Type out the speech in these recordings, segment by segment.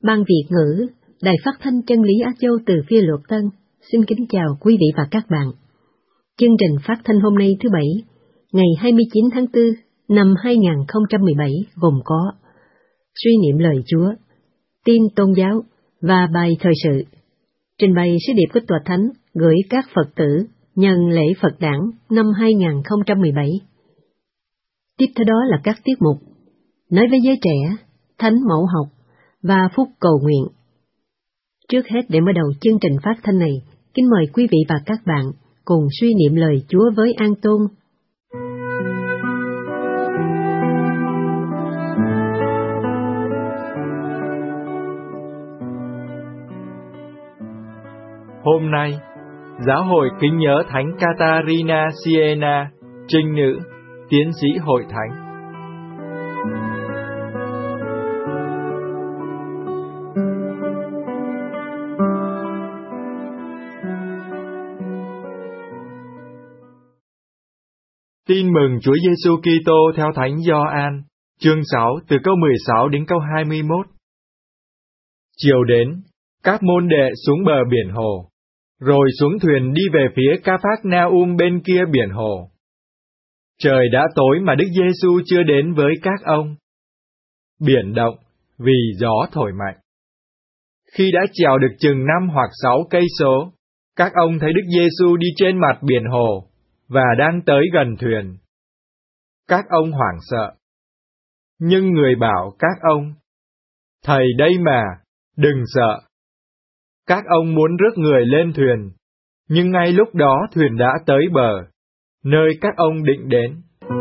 Ban Việt ngữ, Đài Phát thanh Chân lý Á Châu từ phía Luật Tân, xin kính chào quý vị và các bạn. Chương trình phát thanh hôm nay thứ Bảy, ngày 29 tháng 4 năm 2017 gồm có suy niệm lời Chúa, tin tôn giáo và bài thời sự. Trình bày sứ điệp của Tòa Thánh gửi các Phật tử nhân lễ Phật đản năm 2017. Tiếp theo đó là các tiết mục Nói với giới trẻ, Thánh mẫu học và phúc cầu nguyện. Trước hết, để mở đầu chương trình phát thanh này, kính mời quý vị và các bạn cùng suy niệm lời Chúa với An Tôn. Hôm nay, Giáo hội kính nhớ Thánh Catarina Siena, trinh nữ, tiến sĩ hội thánh. Tin mừng Chúa Giêsu Kitô theo Thánh Gioan, chương 6 từ câu 16 đến câu 21. Chiều đến, các môn đệ xuống bờ biển hồ, rồi xuống thuyền đi về phía Ca-phác-na-um bên kia biển hồ. Trời đã tối mà Đức Giêsu chưa đến với các ông. Biển động vì gió thổi mạnh. Khi đã chèo được chừng 5 hoặc 6 cây số, các ông thấy Đức Giêsu đi trên mặt biển hồ và đang tới gần thuyền. Các ông hoảng sợ. Nhưng người bảo các ông: Thầy đây mà, đừng sợ. Các ông muốn rước người lên thuyền, nhưng ngay lúc đó thuyền đã tới bờ, nơi các ông định đến.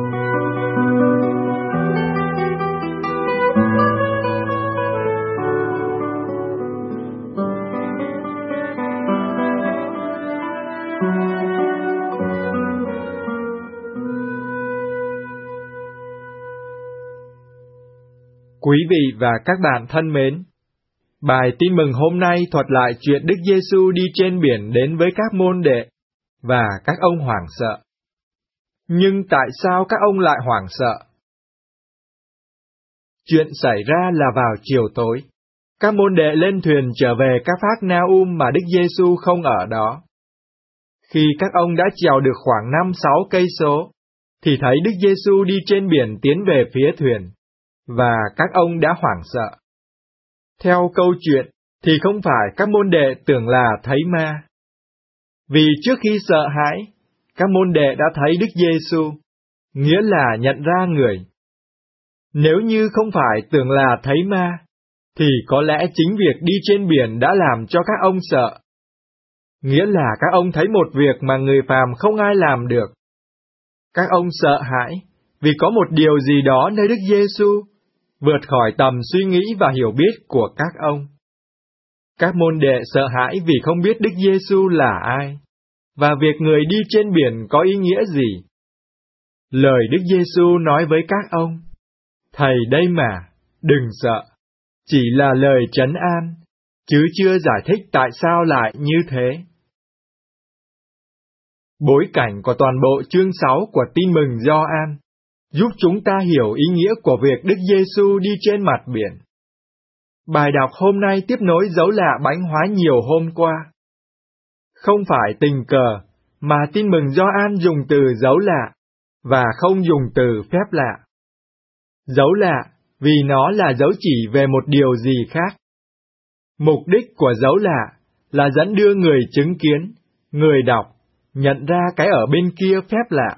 Quý vị và các bạn thân mến, bài tin mừng hôm nay thuật lại chuyện Đức Giêsu đi trên biển đến với các môn đệ, và các ông hoảng sợ. Nhưng tại sao các ông lại hoảng sợ? Chuyện xảy ra là vào chiều tối, các môn đệ lên thuyền trở về Ca-phác-na-um mà Đức Giêsu không ở đó. Khi các ông đã chèo được khoảng 5-6 cây số, thì thấy Đức Giêsu đi trên biển tiến về phía thuyền, và các ông đã hoảng sợ. Theo câu chuyện, thì không phải các môn đệ tưởng là thấy ma. Vì trước khi sợ hãi, các môn đệ đã thấy Đức Giêsu, nghĩa là nhận ra người. Nếu như không phải tưởng là thấy ma, thì có lẽ chính việc đi trên biển đã làm cho các ông sợ. Nghĩa là các ông thấy một việc mà người phàm không ai làm được. Các ông sợ hãi vì có một điều gì đó nơi Đức Giêsu vượt khỏi tầm suy nghĩ và hiểu biết của các ông. Các môn đệ sợ hãi vì không biết Đức Giêsu là ai, và việc người đi trên biển có ý nghĩa gì. Lời Đức Giêsu nói với các ông: Thầy đây mà, đừng sợ, chỉ là lời trấn an, chứ chưa giải thích tại sao lại như thế. Bối cảnh của toàn bộ chương 6 của tin mừng Gioan giúp chúng ta hiểu ý nghĩa của việc Đức Giêsu đi trên mặt biển. Bài đọc hôm nay tiếp nối dấu lạ bánh hóa nhiều hôm qua. Không phải tình cờ, mà tin mừng Gioan dùng từ dấu lạ, và không dùng từ phép lạ. Dấu lạ vì nó là dấu chỉ về một điều gì khác. Mục đích của dấu lạ là dẫn đưa người chứng kiến, người đọc, nhận ra cái ở bên kia phép lạ.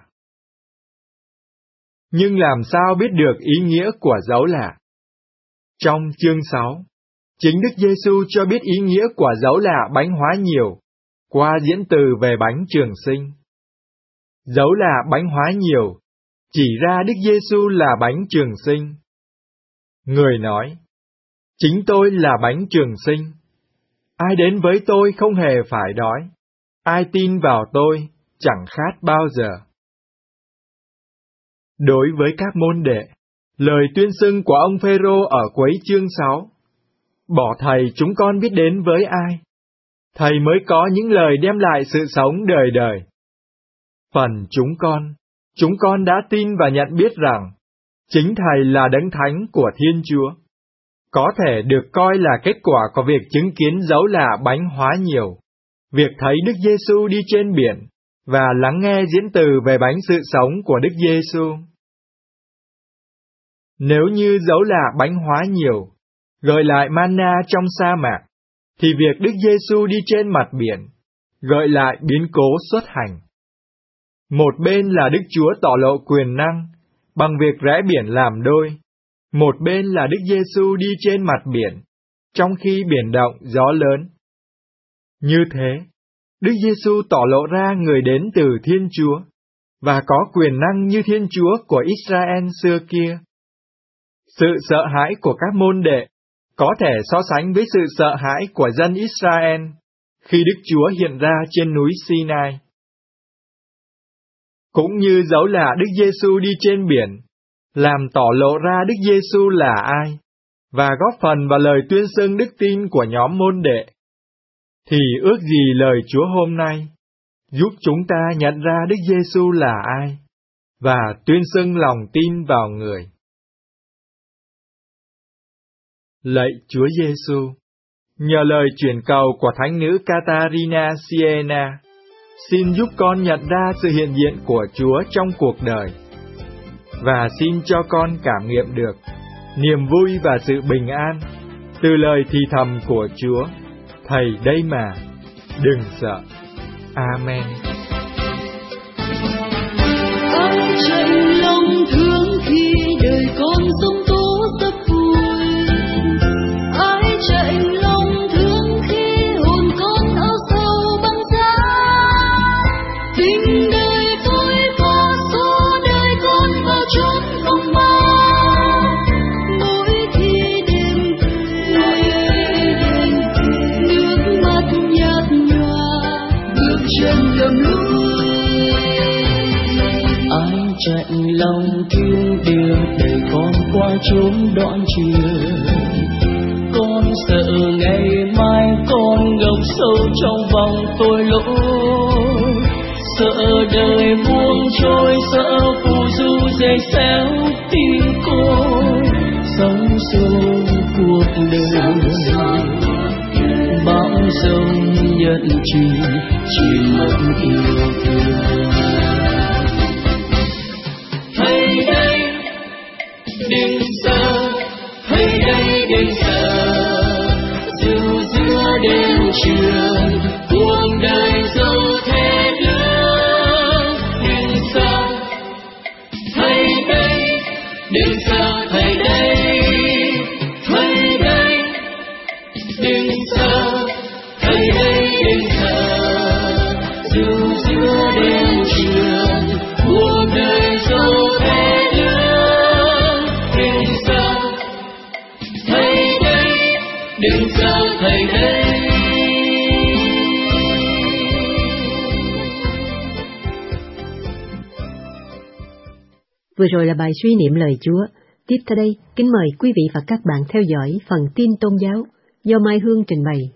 Nhưng làm sao biết được ý nghĩa của dấu lạ? Trong chương 6, chính Đức Giêsu cho biết ý nghĩa của dấu lạ bánh hóa nhiều, qua diễn từ về bánh trường sinh. Dấu lạ bánh hóa nhiều chỉ ra Đức Giêsu là bánh trường sinh. Người nói: Chính tôi là bánh trường sinh. Ai đến với tôi không hề phải đói. Ai tin vào tôi chẳng khát bao giờ. Đối với các môn đệ, lời tuyên xưng của ông Phêrô ở cuối chương 6: Bỏ thầy chúng con biết đến với ai? Thầy mới có những lời đem lại sự sống đời đời. Phần chúng con đã tin và nhận biết rằng chính Thầy là Đấng Thánh của Thiên Chúa. có thể được coi là kết quả của việc chứng kiến dấu lạ bánh hóa nhiều, việc thấy Đức Giêsu đi trên biển và lắng nghe diễn từ về bánh sự sống của Đức Giêsu. Nếu như dấu lạ bánh hóa nhiều, gợi lại manna trong sa mạc, thì việc Đức Giêsu đi trên mặt biển, gợi lại biến cố xuất hành. Một bên là Đức Chúa tỏ lộ quyền năng, bằng việc rẽ biển làm đôi, một bên là Đức Giêsu đi trên mặt biển, trong khi biển động gió lớn. Như thế, Đức Giêsu tỏ lộ ra người đến từ Thiên Chúa, và có quyền năng như Thiên Chúa của Israel xưa kia. Sự sợ hãi của các môn đệ có thể so sánh với sự sợ hãi của dân Israel khi Đức Chúa hiện ra trên núi Sinai. Cũng như dấu lạ Đức Giêsu đi trên biển, làm tỏ lộ ra Đức Giêsu là ai, và góp phần vào lời tuyên xưng đức tin của nhóm môn đệ, thì ước gì lời Chúa hôm nay giúp chúng ta nhận ra Đức Giêsu là ai, và tuyên xưng lòng tin vào Người. Lạy Chúa Giêsu, nhờ lời chuyển cầu của Thánh nữ Catarina Siena, xin giúp con nhận ra sự hiện diện của Chúa trong cuộc đời, và xin cho con cảm nghiệm được niềm vui và sự bình an từ lời thì thầm của Chúa: Thầy đây mà, đừng sợ. Amen. Ai chạy lòng thương khi đời con sống tố rất vui, ai chạy lòng thương khi hồn con áo sâu băng giá, tình đời vui và số đời con vào chốn hồng ma. Mỗi khi đêm về, nước mắt nhạt nhòa, bước chân lầm lũi. Ai chạy lòng thương điều để con qua chốn đoạn chiều, con sợ ngày mai con ngập sâu trong vòng tội lỗi, sợ đời buông trôi, sợ phù du dày xéo tim con, sống sâu cuộc đời bão giông nhận chỉ một yêu thương. Thầy đây đừng sợ, thầy đây đừng sợ, dù giữa đêm trường cuộc đời dẫu thế nữa, đừng sợ, thầy đây đừng sợ, thầy đây, thầy đây đừng sợ, thầy đây đừng sợ, dù giữa đêm trường cuộc đời dẫu thế nữa, đừng sợ, thầy đây đừng sợ, thầy đây. Vừa rồi là bài suy niệm lời Chúa. Tiếp theo đây, kính mời quý vị và các bạn theo dõi phần tin tôn giáo do Mai Hương trình bày.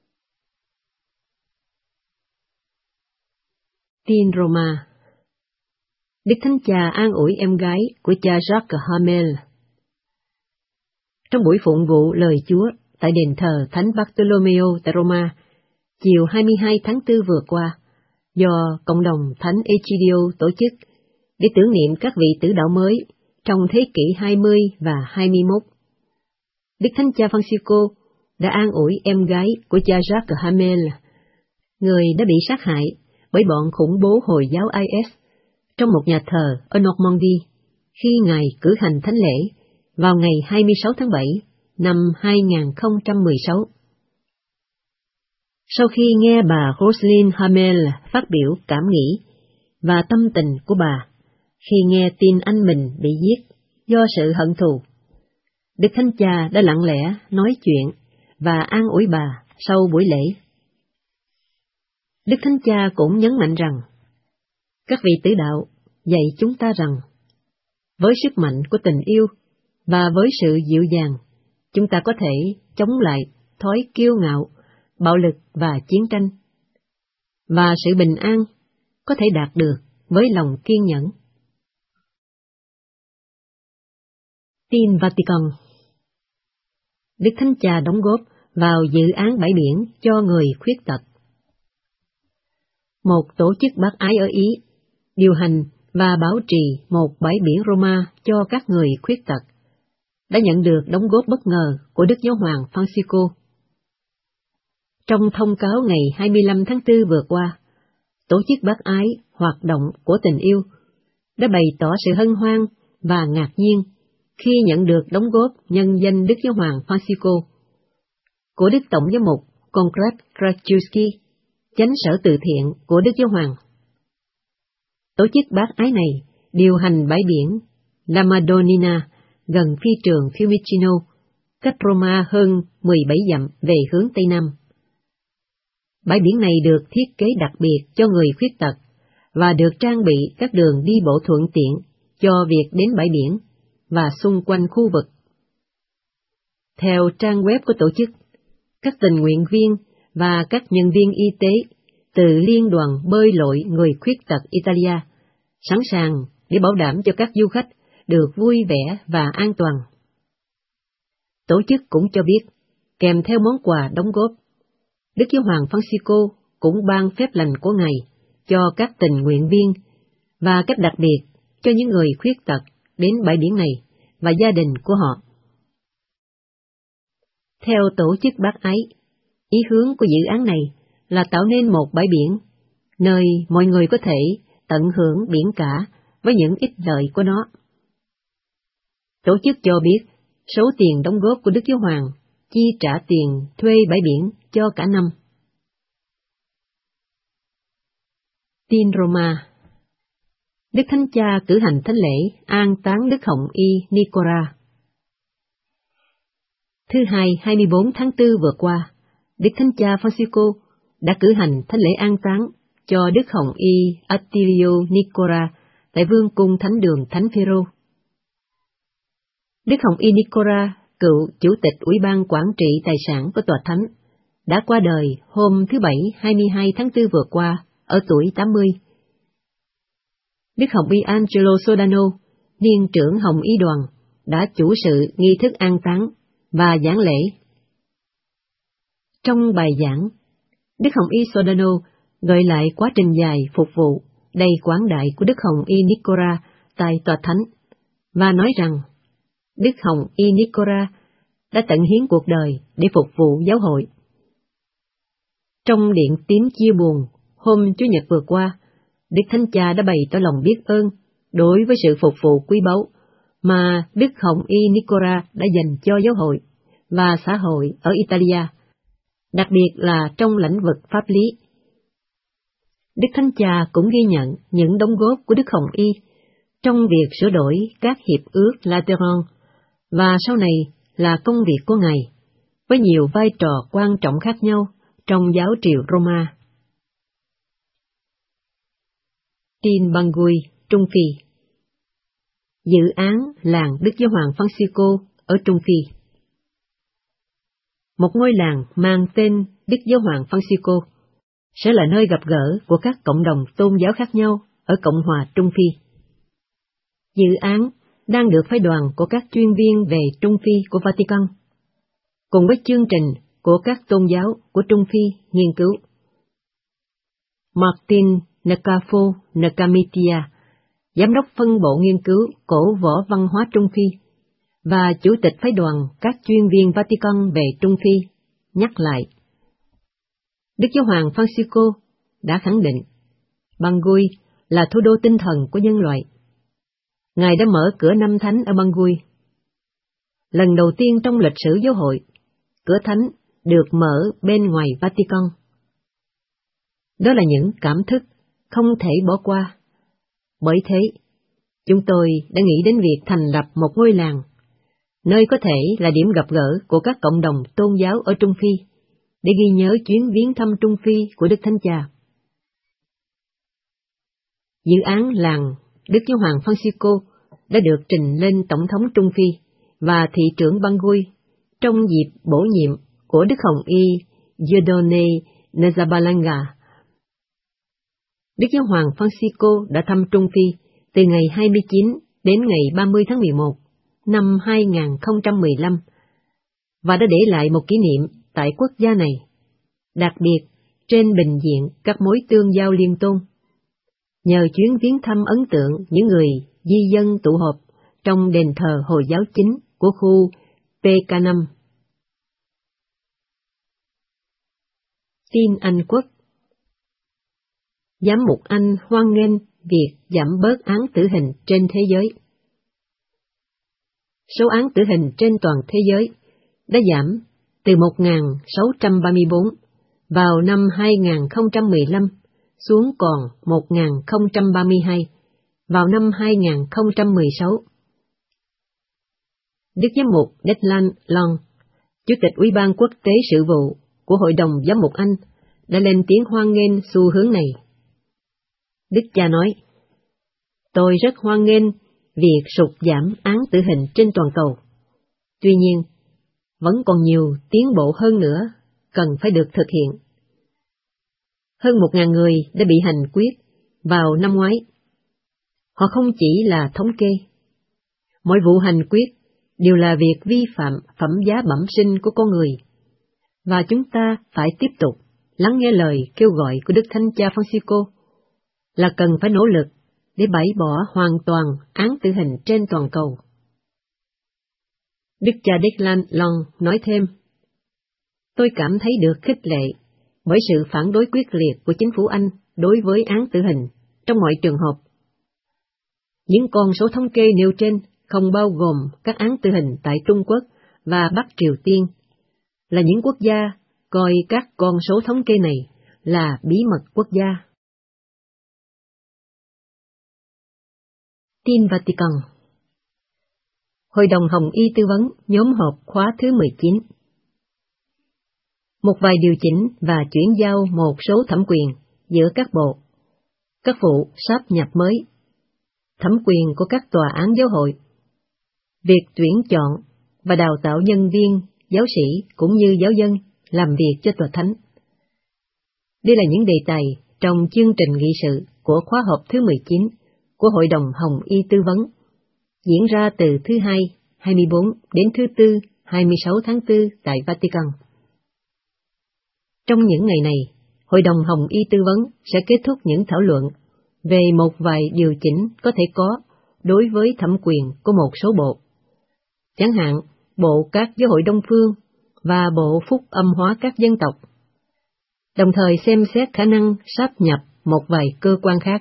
Tin Roma. Đức Thánh Cha an ủi em gái của cha Jacques Hamel. Trong buổi phụng vụ lời Chúa tại đền thờ Thánh Bartolomeo tại Roma, chiều 22 tháng 4 vừa qua, do cộng đồng Thánh Egidio tổ chức để tưởng niệm các vị tử đạo mới trong thế kỷ 20 và 21. Đức Thánh Cha Francisco đã an ủi em gái của cha Jacques Hamel, người đã bị sát hại bởi bọn khủng bố Hồi giáo IS trong một nhà thờ ở Normandy khi Ngài cử hành thánh lễ vào ngày 26 tháng 7 năm 2016. Sau khi nghe bà Roselyne Hamel phát biểu cảm nghĩ và tâm tình của bà khi nghe tin anh mình bị giết do sự hận thù, Đức Thánh Cha đã lặng lẽ nói chuyện và an ủi bà sau buổi lễ. Đức Thánh Cha cũng nhấn mạnh rằng, các vị tử đạo dạy chúng ta rằng, với sức mạnh của tình yêu và với sự dịu dàng, chúng ta có thể chống lại thói kiêu ngạo, bạo lực và chiến tranh, và sự bình an có thể đạt được với lòng kiên nhẫn. Tin Vatican. Đức Thánh Cha đóng góp vào dự án bãi biển cho người khuyết tật. Một tổ chức bác ái ở Ý điều hành và bảo trì một bãi biển Roma cho các người khuyết tật, đã nhận được đóng góp bất ngờ của Đức Giáo hoàng Francisco. Trong thông cáo ngày 25 tháng 4 vừa qua, tổ chức bác ái hoạt động của tình yêu đã bày tỏ sự hân hoan và ngạc nhiên khi nhận được đóng góp nhân danh Đức Giáo hoàng Francisco của Đức Tổng giám mục Konrad Krajewski, chánh sở từ thiện của Đức Giáo hoàng. Tổ chức bác ái này điều hành bãi biển La Madonnina gần phi trường Fiumicino, cách Roma hơn 17 dặm về hướng Tây Nam. Bãi biển này được thiết kế đặc biệt cho người khuyết tật và được trang bị các đường đi bộ thuận tiện cho việc đến bãi biển và xung quanh khu vực. Theo trang web của tổ chức, các tình nguyện viên và các nhân viên y tế từ Liên đoàn bơi lội người khuyết tật Italia sẵn sàng để bảo đảm cho các du khách được vui vẻ và an toàn. Tổ chức cũng cho biết, kèm theo món quà đóng góp, Đức Giáo hoàng Francisco cũng ban phép lành của Ngài cho các tình nguyện viên và cách đặc biệt cho những người khuyết tật đến bãi biển này và gia đình của họ. Theo tổ chức bác ái, ý hướng của dự án này là tạo nên một bãi biển, nơi mọi người có thể tận hưởng biển cả với những ích lợi của nó. Tổ chức cho biết số tiền đóng góp của Đức Giáo hoàng chi trả tiền thuê bãi biển cho cả năm. Tin Roma. Đức Thánh Cha cử hành thánh lễ an táng Đức Hồng Y Nicola. Thứ Hai 24 tháng 4 vừa qua, Đức Thánh Cha Francisco đã cử hành thánh lễ an táng cho Đức Hồng Y Attilio Nicola tại Vương cung Thánh đường Thánh Phêrô. Đức Hồng Y Nicola, cựu chủ tịch Ủy ban quản trị tài sản của Tòa Thánh, đã qua đời hôm thứ Bảy 22 tháng 4 vừa qua ở tuổi 80. Đức Hồng Y Angelo Sodano, niên trưởng Hồng Y đoàn, đã chủ sự nghi thức an táng và giảng lễ. Trong bài giảng, Đức Hồng Y Sodano gợi lại quá trình dài phục vụ đầy quảng đại của Đức Hồng Y Nicola tại Tòa Thánh và nói rằng Đức Hồng Y Nicola đã tận hiến cuộc đời để phục vụ giáo hội. Trong điện tín chia buồn hôm Chủ nhật vừa qua, Đức Thánh Cha đã bày tỏ lòng biết ơn đối với sự phục vụ quý báu mà Đức Hồng Y Nicola đã dành cho giáo hội và xã hội ở Italia, đặc biệt là trong lĩnh vực pháp lý. Đức Thánh Cha cũng ghi nhận những đóng góp của Đức Hồng Y trong việc sửa đổi các hiệp ước Lateran và sau này là công việc của Ngài, với nhiều vai trò quan trọng khác nhau trong giáo triều Roma. Tin Bangui, Trung Phi. Dự án làng Đức Giáo hoàng Francisco ở Trung Phi. Một ngôi làng mang tên Đức Giáo hoàng Francisco sẽ là nơi gặp gỡ của các cộng đồng tôn giáo khác nhau ở Cộng hòa Trung Phi. Dự án đang được phái đoàn của các chuyên viên về Trung Phi của Vatican, cùng với chương trình của các tôn giáo của Trung Phi nghiên cứu. Martin Nakafo Nakamitia, Giám đốc phân bộ nghiên cứu cổ võ văn hóa Trung Phi, và Chủ tịch phái đoàn các chuyên viên Vatican về Trung Phi, nhắc lại. Đức Giáo hoàng Francisco đã khẳng định, Bangui là thủ đô tinh thần của nhân loại. Ngài đã mở cửa năm thánh ở Bangui. Lần đầu tiên trong lịch sử giáo hội, cửa thánh được mở bên ngoài Vatican. Đó là những cảm thức không thể bỏ qua. Bởi thế, chúng tôi đã nghĩ đến việc thành lập một ngôi làng, nơi có thể là điểm gặp gỡ của các cộng đồng tôn giáo ở Trung Phi, để ghi nhớ chuyến viếng thăm Trung Phi của Đức Thánh Cha. Dự án làng Đức Giáo hoàng Francisco đã được trình lên Tổng thống Trung Phi và thị trưởng Bangui trong dịp bổ nhiệm của Đức Hồng Y Giordone Nzabalanga. Đức Giáo hoàng Francisco đã thăm Trung Phi từ ngày 29 đến ngày 30 tháng 11 năm 2015 và đã để lại một kỷ niệm tại quốc gia này, đặc biệt trên bình diện các mối tương giao liên tôn. Nhờ chuyến viếng thăm ấn tượng những người di dân tụ họp trong đền thờ Hồi giáo chính của khu PK5. Tin Anh Quốc. Giám mục Anh hoan nghênh việc giảm bớt án tử hình trên thế giới. Số án tử hình trên toàn thế giới đã giảm từ 1.634 vào năm 2015 xuống còn 1.032 vào năm 2016. Đức Giám mục Declan Long, Chủ tịch Ủy ban Quốc tế Sự vụ của Hội đồng Giám mục Anh, đã lên tiếng hoan nghênh xu hướng này. Đức cha nói, tôi rất hoan nghênh việc sụt giảm án tử hình trên toàn cầu. Tuy nhiên, vẫn còn nhiều tiến bộ hơn nữa cần phải được thực hiện. Hơn 1.000 người đã bị hành quyết vào năm ngoái. Họ không chỉ là thống kê. Mỗi vụ hành quyết đều là việc vi phạm phẩm giá bẩm sinh của con người. Và chúng ta phải tiếp tục lắng nghe lời kêu gọi của Đức Thánh Cha Francisco là cần phải nỗ lực để bãi bỏ hoàn toàn án tử hình trên toàn cầu. Đức cha Declan Long nói thêm, tôi cảm thấy được khích lệ bởi sự phản đối quyết liệt của chính phủ Anh đối với án tử hình trong mọi trường hợp. Những con số thống kê nêu trên không bao gồm các án tử hình tại Trung Quốc và Bắc Triều Tiên, là những quốc gia coi các con số thống kê này là bí mật quốc gia. Tin Vatican. Hội đồng Hồng Y tư vấn nhóm họp khóa thứ 19. Một vài điều chỉnh và chuyển giao một số thẩm quyền giữa các bộ, các vụ sáp nhập mới, thẩm quyền của các tòa án giáo hội, việc tuyển chọn và đào tạo nhân viên, giáo sĩ cũng như giáo dân làm việc cho tòa thánh. Đây là những đề tài trong chương trình nghị sự của khóa họp thứ 19 của Hội đồng Hồng Y tư vấn, diễn ra từ thứ Hai 24 đến thứ Tư 26 tháng 4 tại Vatican. Trong những ngày này, Hội đồng Hồng Y tư vấn sẽ kết thúc những thảo luận về một vài điều chỉnh có thể có đối với thẩm quyền của một số bộ. Chẳng hạn, Bộ các giáo hội Đông Phương và Bộ Phúc âm hóa các dân tộc, đồng thời xem xét khả năng sáp nhập một vài cơ quan khác.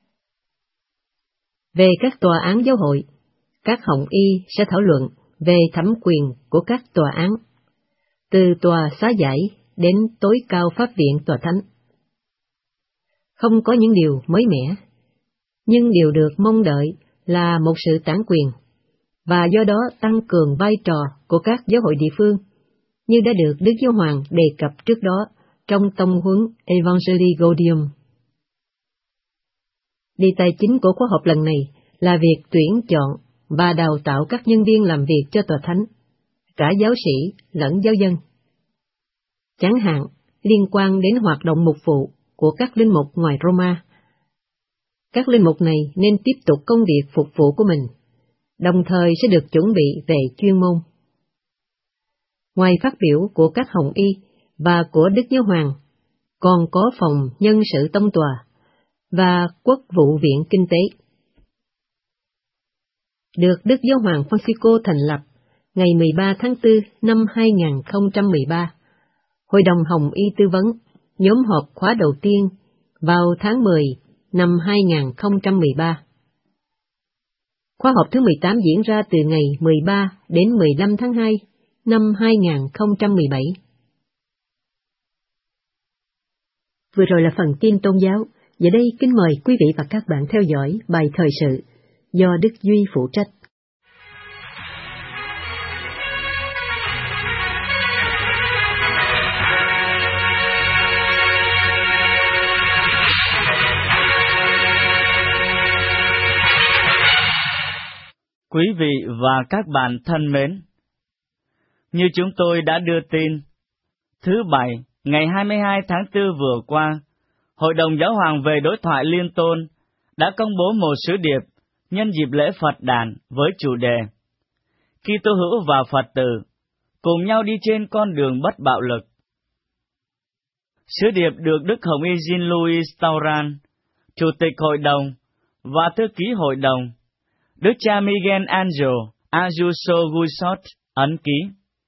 Về các tòa án giáo hội, các Hồng Y sẽ thảo luận về thẩm quyền của các tòa án, từ tòa xá giải đến tối cao pháp viện tòa thánh. Không có những điều mới mẻ, nhưng điều được mong đợi là một sự tản quyền, và do đó tăng cường vai trò của các giáo hội địa phương, như đã được Đức Giáo Hoàng đề cập trước đó trong tông huấn Evangelii Gaudium. Đề tài chính của khóa họp lần này là việc tuyển chọn và đào tạo các nhân viên làm việc cho tòa thánh, cả giáo sĩ lẫn giáo dân. Chẳng hạn, liên quan đến hoạt động mục vụ của các linh mục ngoài Roma. Các linh mục này nên tiếp tục công việc phục vụ của mình, đồng thời sẽ được chuẩn bị về chuyên môn. Ngoài phát biểu của các Hồng Y và của Đức Giáo Hoàng, còn có phòng nhân sự tông tòa và Quốc vụ viện Kinh tế. Được Đức Giáo Hoàng Francisco thành lập ngày 13 tháng 4 năm 2013, Hội đồng Hồng Y tư vấn nhóm họp khóa đầu tiên vào tháng 10 năm 2013. Khóa họp thứ 18 diễn ra từ ngày 13 đến 15 tháng 2 năm 2017. Vừa rồi là phần tin tôn giáo. Giờ đây kính mời quý vị và các bạn theo dõi bài thời sự do Đức Duy phụ trách. Quý vị và các bạn thân mến, như chúng tôi đã đưa tin, thứ Bảy, ngày 22 tháng 4 vừa qua, Hội đồng Giáo hoàng về đối thoại liên tôn đã công bố một sứ điệp nhân dịp lễ Phật đản với chủ đề Kitô hữu và Phật tử cùng nhau đi trên con đường bất bạo lực. Sứ điệp được Đức Hồng Y Jean-Louis Tauran, Chủ tịch Hội đồng và Thư ký Hội đồng, Đức cha Miguel Angel Ayuso Guisot ấn ký.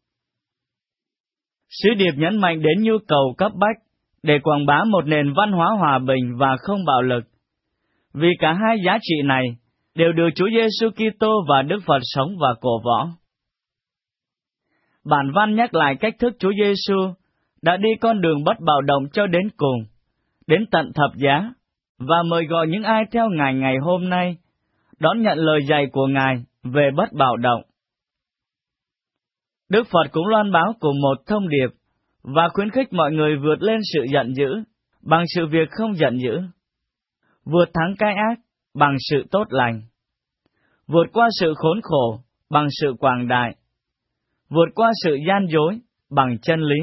Sứ điệp nhấn mạnh đến nhu cầu cấp bách để quảng bá một nền văn hóa hòa bình và không bạo lực, vì cả hai giá trị này đều được Chúa Giêsu Kitô và Đức Phật sống và cổ võ. Bản văn nhắc lại cách thức Chúa Giêsu đã đi con đường bất bạo động cho đến cùng, đến tận thập giá, và mời gọi những ai theo Ngài ngày hôm nay đón nhận lời dạy của Ngài về bất bạo động. Đức Phật cũng loan báo cùng một thông điệp và khuyến khích mọi người vượt lên sự giận dữ bằng sự việc không giận dữ, vượt thắng cái ác bằng sự tốt lành, vượt qua sự khốn khổ bằng sự quảng đại, vượt qua sự gian dối bằng chân lý.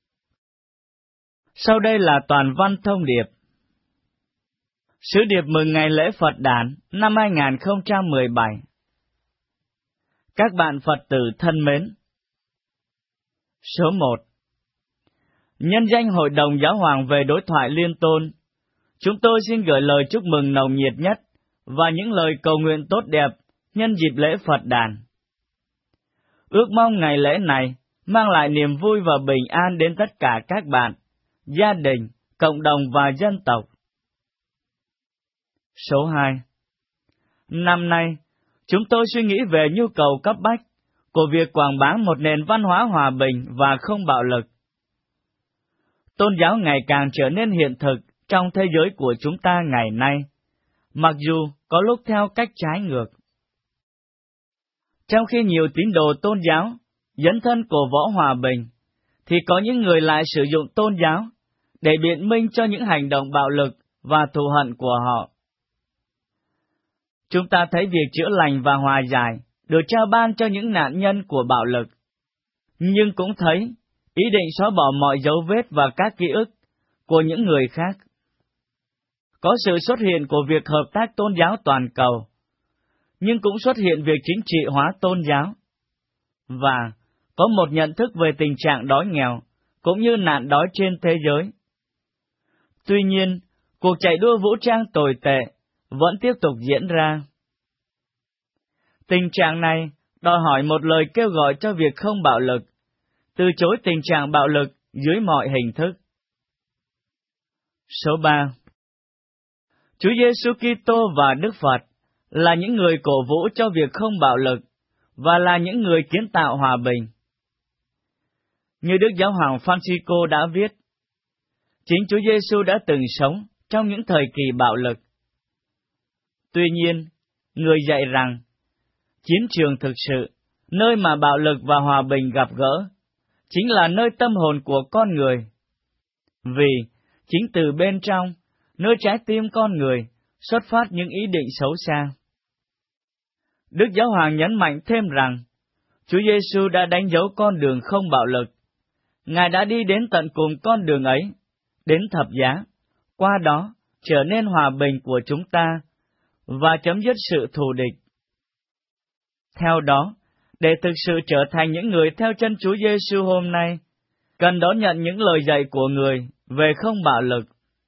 Sau đây là toàn văn thông điệp. Sứ điệp mừng ngày lễ Phật đản năm 2017. Các bạn Phật tử thân mến! Số 1. Nhân danh Hội đồng Giáo hoàng về đối thoại liên tôn, chúng tôi xin gửi lời chúc mừng nồng nhiệt nhất và những lời cầu nguyện tốt đẹp nhân dịp lễ Phật đản. Ước mong ngày lễ này mang lại niềm vui và bình an đến tất cả các bạn, gia đình, cộng đồng và dân tộc. Số 2. Năm nay, chúng tôi suy nghĩ về nhu cầu cấp bách của việc quảng bá một nền văn hóa hòa bình và không bạo lực. Tôn giáo ngày càng trở nên hiện thực trong thế giới của chúng ta ngày nay, mặc dù có lúc theo cách trái ngược. Trong khi nhiều tín đồ tôn giáo dấn thân cổ võ hòa bình, thì có những người lại sử dụng tôn giáo để biện minh cho những hành động bạo lực và thù hận của họ. Chúng ta thấy việc chữa lành và hòa giải được trao ban cho những nạn nhân của bạo lực, nhưng cũng thấy ý định xóa bỏ mọi dấu vết và các ký ức của những người khác. Có sự xuất hiện của việc hợp tác tôn giáo toàn cầu, nhưng cũng xuất hiện việc chính trị hóa tôn giáo, và có một nhận thức về tình trạng đói nghèo cũng như nạn đói trên thế giới. Tuy nhiên, cuộc chạy đua vũ trang tồi tệ vẫn tiếp tục diễn ra. Tình trạng này đòi hỏi một lời kêu gọi cho việc không bạo lực, từ chối tình trạng bạo lực dưới mọi hình thức. Số 3. Chúa Giêsu Kitô và Đức Phật là những người cổ vũ cho việc không bạo lực và là những người kiến tạo hòa bình. Như Đức Giáo hoàng Francisco đã viết, chính Chúa Giêsu đã từng sống trong những thời kỳ bạo lực. Tuy nhiên, người dạy rằng, chiến trường thực sự, nơi mà bạo lực và hòa bình gặp gỡ, chính là nơi tâm hồn của con người. Vì, chính từ bên trong, nơi trái tim con người, xuất phát những ý định xấu xa. Đức Giáo hoàng nhấn mạnh thêm rằng, Chúa Giêsu đã đánh dấu con đường không bạo lực. Ngài đã đi đến tận cùng con đường ấy, đến thập giá, qua đó trở nên hòa bình của chúng ta, và chấm dứt sự thù địch. Theo đó, để thực sự trở thành những người theo chân Chúa Giêsu hôm nay, cần đón nhận những lời dạy của người về không bạo lực.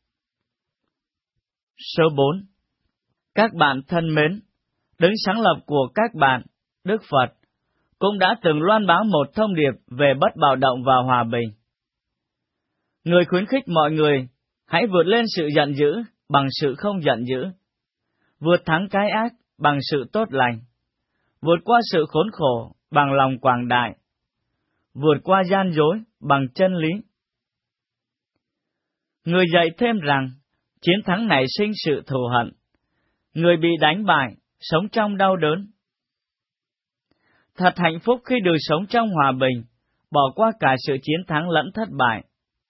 Số 4. Các bạn thân mến, Đấng sáng lập của các bạn, Đức Phật, cũng đã từng loan báo một thông điệp về bất bạo động và hòa bình. Người khuyến khích mọi người hãy vượt lên sự giận dữ bằng sự không giận dữ, vượt thắng cái ác bằng sự tốt lành, vượt qua sự khốn khổ bằng lòng quảng đại, vượt qua gian dối bằng chân lý. Người dạy thêm rằng, chiến thắng nảy sinh sự thù hận, người bị đánh bại, sống trong đau đớn. Thật hạnh phúc khi được sống trong hòa bình, bỏ qua cả sự chiến thắng lẫn thất bại.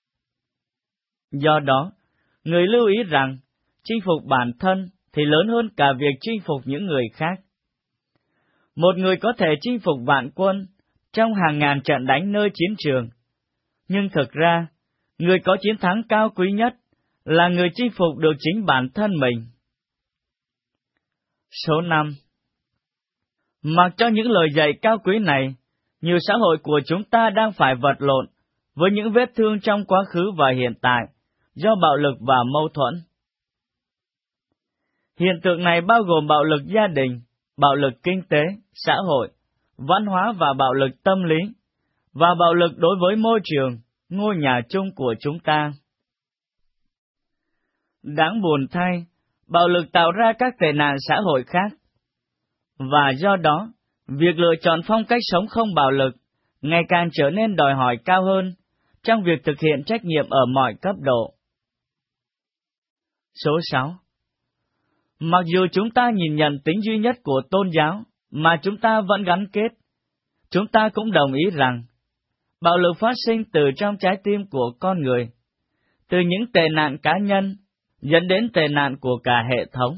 Do đó, người lưu ý rằng, chinh phục bản thân thì lớn hơn cả việc chinh phục những người khác. Một người có thể chinh phục vạn quân trong hàng ngàn trận đánh nơi chiến trường, nhưng thực ra, người có chiến thắng cao quý nhất là người chinh phục được chính bản thân mình. Số 5. Mặc cho những lời dạy cao quý này, nhiều xã hội của chúng ta đang phải vật lộn với những vết thương trong quá khứ và hiện tại do bạo lực và mâu thuẫn. Hiện tượng này bao gồm bạo lực gia đình, bạo lực kinh tế, xã hội, văn hóa và bạo lực tâm lý, và bạo lực đối với môi trường, ngôi nhà chung của chúng ta. Đáng buồn thay, bạo lực tạo ra các tệ nạn xã hội khác, và do đó, việc lựa chọn phong cách sống không bạo lực ngày càng trở nên đòi hỏi cao hơn trong việc thực hiện trách nhiệm ở mọi cấp độ. Số 6. Mặc dù chúng ta nhìn nhận tính duy nhất của tôn giáo mà chúng ta vẫn gắn kết, chúng ta cũng đồng ý rằng bạo lực phát sinh từ trong trái tim của con người, từ những tệ nạn cá nhân dẫn đến tệ nạn của cả hệ thống.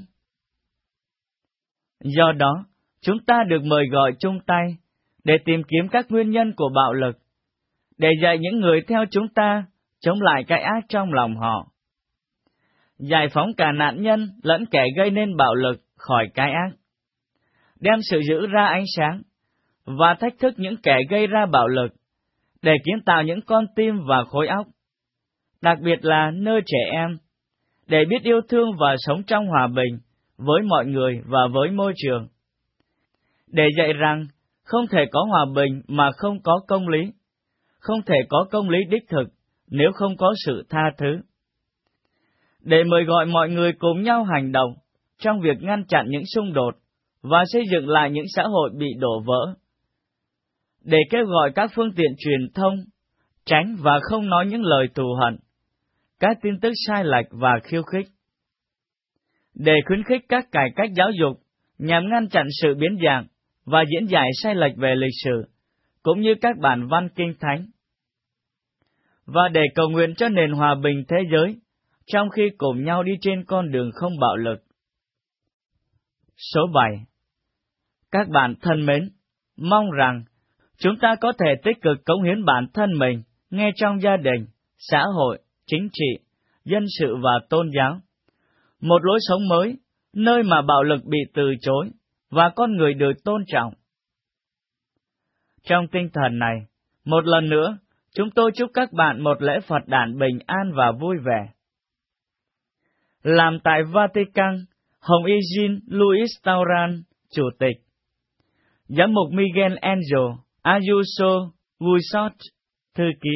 Do đó, chúng ta được mời gọi chung tay để tìm kiếm các nguyên nhân của bạo lực, để dạy những người theo chúng ta chống lại cái ác trong lòng họ, giải phóng cả nạn nhân lẫn kẻ gây nên bạo lực khỏi cái ác, đem sự dữ ra ánh sáng, và thách thức những kẻ gây ra bạo lực, để kiến tạo những con tim và khối óc, đặc biệt là nơi trẻ em, để biết yêu thương và sống trong hòa bình với mọi người và với môi trường, để dạy rằng không thể có hòa bình mà không có công lý, không thể có công lý đích thực nếu không có sự tha thứ, để mời gọi mọi người cùng nhau hành động trong việc ngăn chặn những xung đột và xây dựng lại những xã hội bị đổ vỡ, để kêu gọi các phương tiện truyền thông tránh và không nói những lời thù hận, các tin tức sai lệch và khiêu khích, để khuyến khích các cải cách giáo dục nhằm ngăn chặn sự biến dạng và diễn giải sai lệch về lịch sử, cũng như các bản văn kinh thánh, và để cầu nguyện cho nền hòa bình thế giới, trong khi cùng nhau đi trên con đường không bạo lực. Số 7. Các bạn thân mến, mong rằng chúng ta có thể tích cực cống hiến bản thân mình ngay trong gia đình, xã hội, chính trị, dân sự và tôn giáo. Một lối sống mới, nơi mà bạo lực bị từ chối và con người được tôn trọng. Trong tinh thần này, một lần nữa, chúng tôi chúc các bạn một lễ Phật đản bình an và vui vẻ. Làm tại Vatican, Hồng Y Jean Louis Tauran, Chủ tịch. Giám mục Miguel Angel Ayuso Guisot, Thư ký.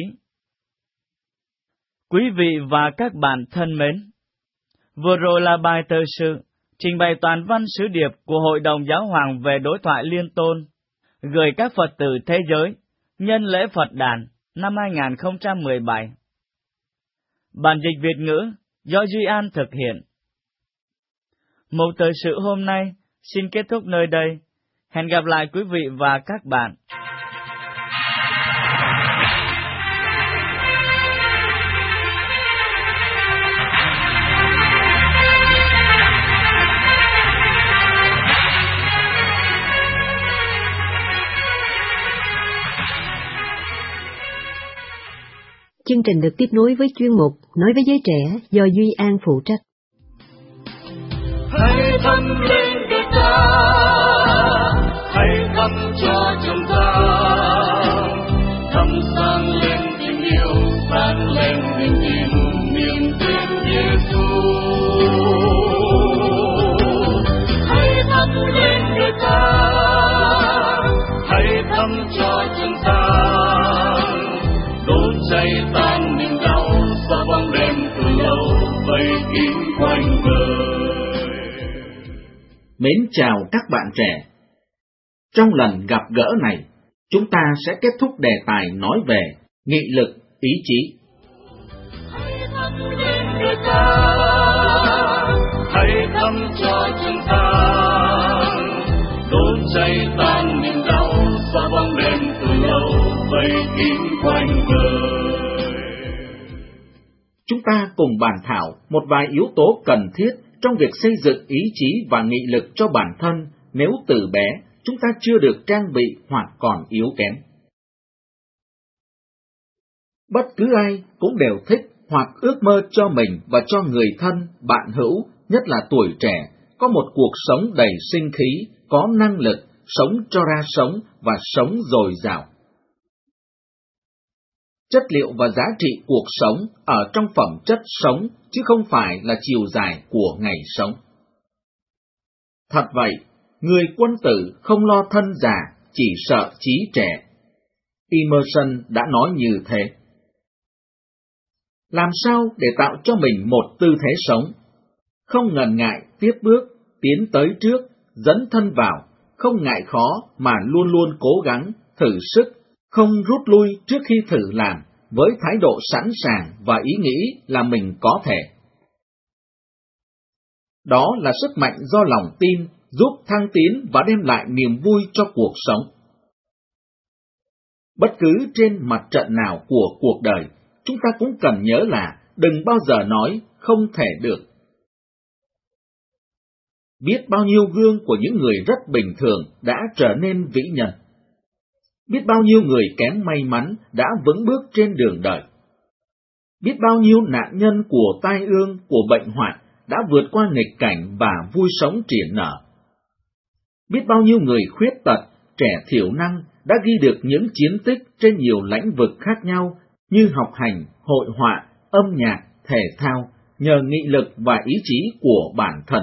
Quý vị và các bạn thân mến, vừa rồi là bài tờ sự trình bày toàn văn sứ điệp của Hội đồng Giáo hoàng về đối thoại liên tôn, gửi các Phật tử thế giới nhân lễ Phật đản năm 2017. Bản dịch Việt ngữ do Duy An thực hiện. Mục thời sự hôm nay xin kết thúc nơi đây. Hẹn gặp lại quý vị và các bạn. Chương trình được tiếp nối với chuyên mục Nói với giới trẻ do Duy An phụ trách. Hãy thắp lên đời ta, hãy thắp cho chúng ta, thắp sáng lên tình yêu, sáng lên niềm tin, niềm tin Giêsu. Hãy thắp lên đời ta, hãy thắp cho chúng ta, đốt cháy tan niềm đau, xóa bóng đêm từ lâu vây kín quanh đời. Mến chào các bạn trẻ. Trong lần gặp gỡ này, chúng ta sẽ kết thúc đề tài nói về nghị lực, ý chí. Hãy thắp lên đời ta, hãy thắp cho chúng ta, đốt cháy tan niềm đau, xóa bóng đêm từ lâu vây kín quanh đời. Chúng ta cùng bàn thảo một vài yếu tố cần thiết trong việc xây dựng ý chí và nghị lực cho bản thân nếu từ bé chúng ta chưa được trang bị hoặc còn yếu kém. Bất cứ ai cũng đều thích hoặc ước mơ cho mình và cho người thân, bạn hữu, nhất là tuổi trẻ, có một cuộc sống đầy sinh khí, có năng lực, sống cho ra sống và sống dồi dào. Chất liệu và giá trị cuộc sống ở trong phẩm chất sống, chứ không phải là chiều dài của ngày sống. Thật vậy, người quân tử không lo thân già, chỉ sợ trí trẻ. Emerson đã nói như thế. Làm sao để tạo cho mình một tư thế sống? Không ngần ngại tiếp bước, tiến tới trước, dấn thân vào, không ngại khó mà luôn luôn cố gắng, thử sức, không rút lui trước khi thử làm, với thái độ sẵn sàng và ý nghĩ là mình có thể. Đó là sức mạnh do lòng tin, giúp thăng tiến và đem lại niềm vui cho cuộc sống. Bất cứ trên mặt trận nào của cuộc đời, chúng ta cũng cần nhớ là đừng bao giờ nói không thể được. Biết bao nhiêu gương của những người rất bình thường đã trở nên vĩ nhân. Biết bao nhiêu người kém may mắn đã vững bước trên đường đời. Biết bao nhiêu nạn nhân của tai ương, của bệnh hoạn đã vượt qua nghịch cảnh và vui sống triển nở. Biết bao nhiêu người khuyết tật, trẻ thiểu năng đã ghi được những chiến tích trên nhiều lĩnh vực khác nhau như học hành, hội họa, âm nhạc, thể thao, nhờ nghị lực và ý chí của bản thân.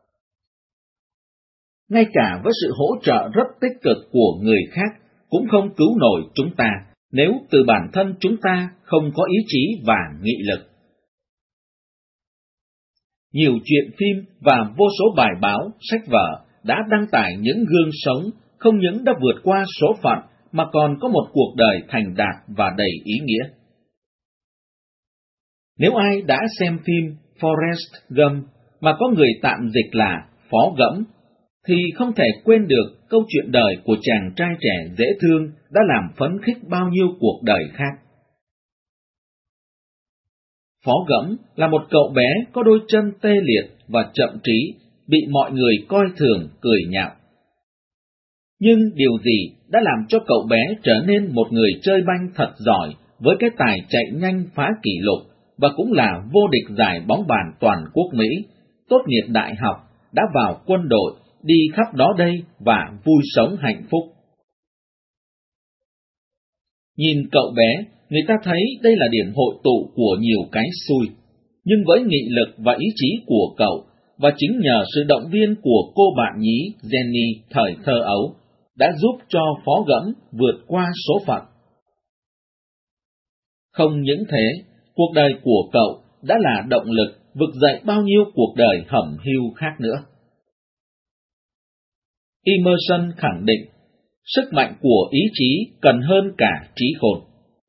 Ngay cả với sự hỗ trợ rất tích cực của người khác cũng không cứu nổi chúng ta nếu từ bản thân chúng ta không có ý chí và nghị lực. Nhiều truyện phim và vô số bài báo, sách vở đã đăng tải những gương sống không những đã vượt qua số phận mà còn có một cuộc đời thành đạt và đầy ý nghĩa. Nếu ai đã xem phim Forrest Gump mà có người tạm dịch là Phó Gẫm, thì không thể quên được câu chuyện đời của chàng trai trẻ dễ thương đã làm phấn khích bao nhiêu cuộc đời khác. Phó Gẫm là một cậu bé có đôi chân tê liệt và chậm trí, bị mọi người coi thường, cười nhạo. Nhưng điều gì đã làm cho cậu bé trở nên một người chơi banh thật giỏi với cái tài chạy nhanh phá kỷ lục và cũng là vô địch giải bóng bàn toàn quốc Mỹ, tốt nghiệp đại học, đã vào quân đội, đi khắp đó đây và vui sống hạnh phúc. Nhìn cậu bé, người ta thấy đây là điểm hội tụ của nhiều cái xui, nhưng với nghị lực và ý chí của cậu, và chính nhờ sự động viên của cô bạn nhí Jenny thời thơ ấu, đã giúp cho Phó Gẫm vượt qua số phận. Không những thế, cuộc đời của cậu đã là động lực vực dậy bao nhiêu cuộc đời hẩm hiu khác nữa. Emerson khẳng định, sức mạnh của ý chí cần hơn cả trí khôn.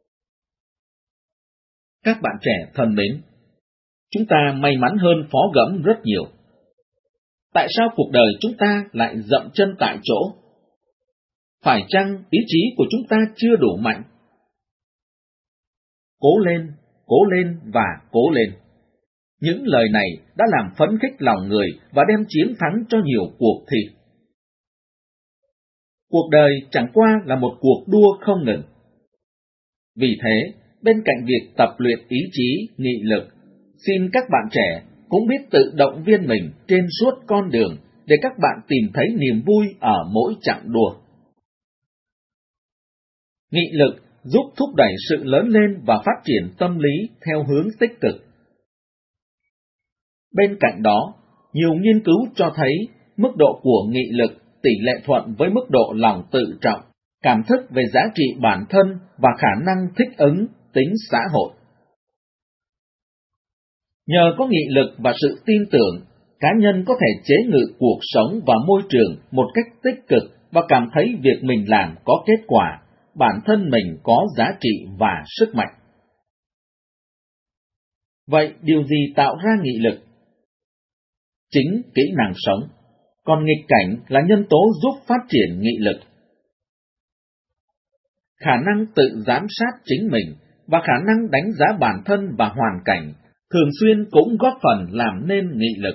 Các bạn trẻ thân mến, chúng ta may mắn hơn Phó Gẫm rất nhiều. Tại sao cuộc đời chúng ta lại dậm chân tại chỗ? Phải chăng ý chí của chúng ta chưa đủ mạnh? Cố lên và cố lên. Những lời này đã làm phấn khích lòng người và đem chiến thắng cho nhiều cuộc thi. Cuộc đời chẳng qua là một cuộc đua không ngừng. Vì thế, bên cạnh việc tập luyện ý chí, nghị lực, xin các bạn trẻ cũng biết tự động viên mình trên suốt con đường để các bạn tìm thấy niềm vui ở mỗi chặng đua. Nghị lực giúp thúc đẩy sự lớn lên và phát triển tâm lý theo hướng tích cực. Bên cạnh đó, nhiều nghiên cứu cho thấy mức độ của nghị lực tỷ lệ thuận với mức độ lòng tự trọng, cảm thức về giá trị bản thân và khả năng thích ứng tính xã hội. Nhờ có nghị lực và sự tin tưởng, cá nhân có thể chế ngự cuộc sống và môi trường một cách tích cực và cảm thấy việc mình làm có kết quả, bản thân mình có giá trị và sức mạnh. Vậy điều gì tạo ra nghị lực? Chính kỹ năng sống, còn nghịch cảnh là nhân tố giúp phát triển nghị lực. Khả năng tự giám sát chính mình và khả năng đánh giá bản thân và hoàn cảnh thường xuyên cũng góp phần làm nên nghị lực.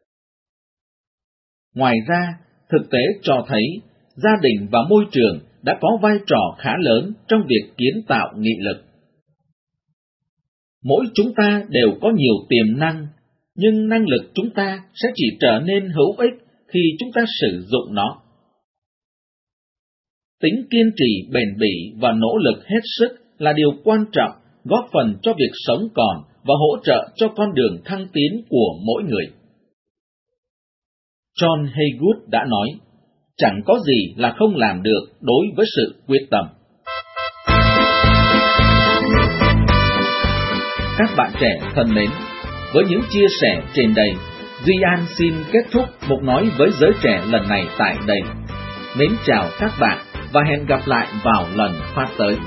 Ngoài ra, thực tế cho thấy gia đình và môi trường đã có vai trò khá lớn trong việc kiến tạo nghị lực. Mỗi chúng ta đều có nhiều tiềm năng, nhưng năng lực chúng ta sẽ chỉ trở nên hữu ích khi chúng ta sử dụng nó. Tính kiên trì bền bỉ và nỗ lực hết sức là điều quan trọng, góp phần cho việc sống còn và hỗ trợ cho con đường thăng tiến của mỗi người. John Haywood đã nói, chẳng có gì là không làm được đối với sự quyết tâm. Các bạn trẻ thân mến, với những chia sẻ trên đây, Duy An xin kết thúc mục nói với giới trẻ lần này tại đây. Mến chào các bạn và hẹn gặp lại vào lần phát tới.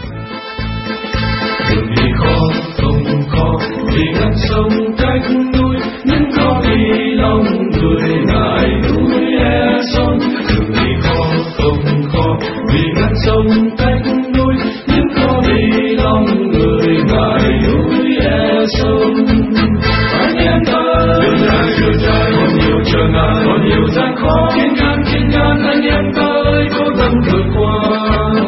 Đường đi khó, không khó, vì ngăn sông cách núi, nhưng có đi lòng người ngại núi e son. Đường đi khó, không khó, vì ngăn sông cách núi, nhưng có đi lòng người ngại núi e son. Anh em ơi, đường dài chưa trải, còn nhiều trở ngại, còn nhiều gian khó, kiên can, anh em ơi, cố gắng vượt qua.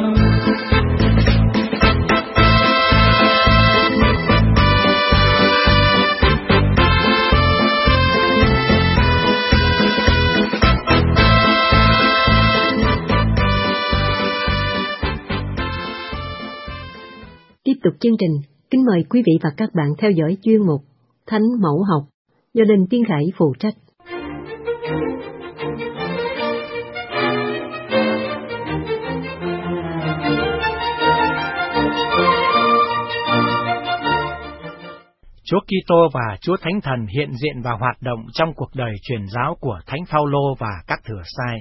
Tiếp tục chương trình, kính mời quý vị và các bạn theo dõi chuyên mục Thánh Mẫu Học do Đinh Tiến Khải phụ trách. Chúa Kitô và Chúa Thánh Thần hiện diện và hoạt động trong cuộc đời truyền giáo của Thánh Phaolô và các thừa sai.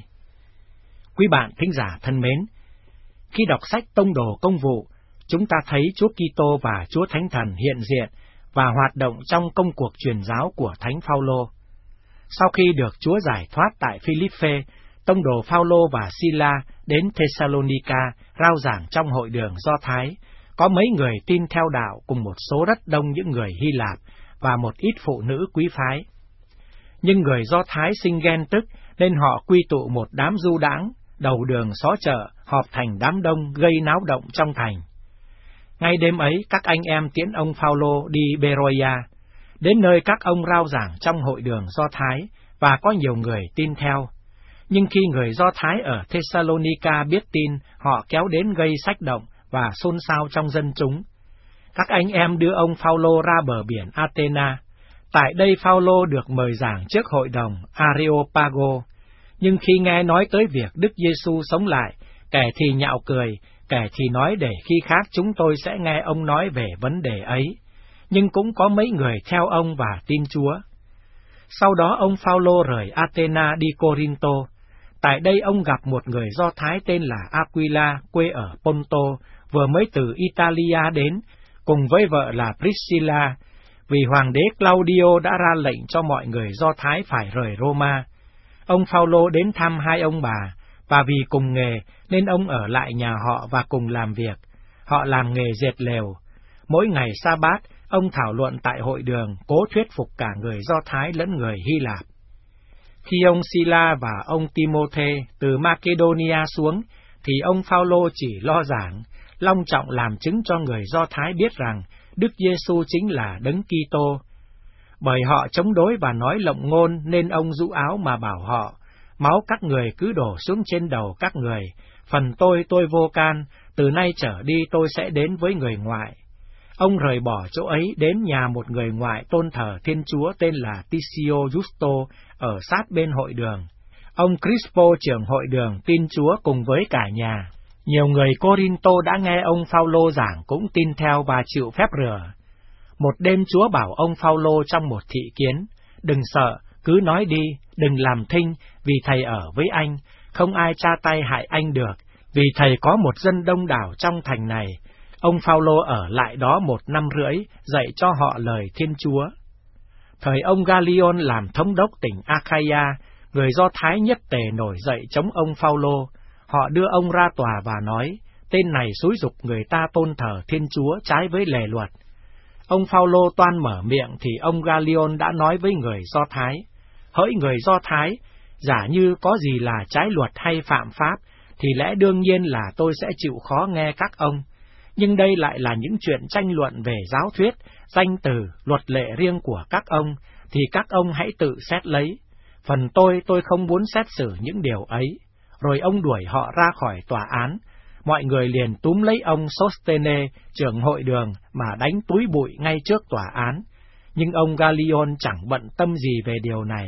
Quý bạn thính giả thân mến, khi đọc sách Tông đồ Công vụ, chúng ta thấy Chúa Kitô và Chúa Thánh Thần hiện diện và hoạt động trong công cuộc truyền giáo của Thánh Phaolô. Sau khi được Chúa giải thoát tại Philippe, tông đồ Phaolô và Sila đến Thessalonica rao giảng trong hội đường Do Thái. Có mấy người tin theo đạo cùng một số rất đông những người Hy Lạp và một ít phụ nữ quý phái. Nhưng người Do Thái sinh ghen tức nên họ quy tụ một đám du đãng, đầu đường xó chợ, họp thành đám đông gây náo động trong thành. Ngay đêm ấy, các anh em tiễn ông Phaolô đi Beroia, đến nơi các ông rao giảng trong hội đường Do Thái, và có nhiều người tin theo. Nhưng khi người Do Thái ở Thessalonica biết tin, họ kéo đến gây xách động và xôn xao trong dân chúng. Các anh em đưa ông Phaolô ra bờ biển Athena. Tại đây Phaolô được mời giảng trước hội đồng Areopago. Nhưng khi nghe nói tới việc Đức Giêsu sống lại, kẻ thì nhạo cười, kẻ thì nói để khi khác chúng tôi sẽ nghe ông nói về vấn đề ấy. Nhưng cũng có mấy người theo ông và tin Chúa. Sau đó ông Phaolô rời Athena đi Corinto. Tại đây ông gặp một người Do Thái tên là Aquila, quê ở Ponto, vừa mới từ Italia đến, cùng với vợ là Priscilla, vì hoàng đế Claudio đã ra lệnh cho mọi người Do Thái phải rời Roma. Ông Phaolô đến thăm hai ông bà, và vì cùng nghề nên ông ở lại nhà họ và cùng làm việc. Họ làm nghề dệt lều. Mỗi ngày Sa-bát, ông thảo luận tại hội đường, cố thuyết phục cả người Do Thái lẫn người Hy Lạp. Khi ông Sila và ông Timôthê từ Macedonia xuống, thì ông Phaolô chỉ lo giảng, long trọng làm chứng cho người Do Thái biết rằng Đức Giêsu chính là Đấng Kitô. Bởi họ chống đối và nói lộng ngôn nên ông rũ áo mà bảo họ, máu các người cứ đổ xuống trên đầu các người, phần tôi vô can, từ nay trở đi tôi sẽ đến với người ngoại. Ông rời bỏ chỗ ấy đến nhà một người ngoại tôn thờ Thiên Chúa tên là Ticio Justo ở sát bên hội đường. Ông Crispo trưởng hội đường tin Chúa cùng với cả nhà. Nhiều người Corinto đã nghe ông Phaolô giảng cũng tin theo và chịu phép rửa. Một đêm Chúa bảo ông Phaolô trong một thị kiến, đừng sợ, cứ nói đi, đừng làm thinh, vì thầy ở với anh, không ai tra tay hại anh được, vì thầy có một dân đông đảo trong thành này. Ông Phaolô ở lại đó 1 năm rưỡi, dạy cho họ lời Thiên Chúa. Thời ông Galion làm thống đốc tỉnh Achaia, người Do Thái nhất tề nổi dậy chống ông Phaolô. Họ đưa ông ra tòa và nói, tên này xúi giục người ta tôn thờ Thiên Chúa trái với lề luật. Ông Phaolô toan mở miệng thì ông Galion đã nói với người Do Thái, hỡi người Do Thái, giả như có gì là trái luật hay phạm pháp, thì lẽ đương nhiên là tôi sẽ chịu khó nghe các ông. Nhưng đây lại là những chuyện tranh luận về giáo thuyết, danh từ, luật lệ riêng của các ông, thì các ông hãy tự xét lấy. Phần tôi không muốn xét xử những điều ấy. Rồi ông đuổi họ ra khỏi tòa án. mọi người liền túm lấy ông Sostene, trưởng hội đường, mà đánh túi bụi ngay trước tòa án, nhưng ông Gallion chẳng bận tâm gì về điều này.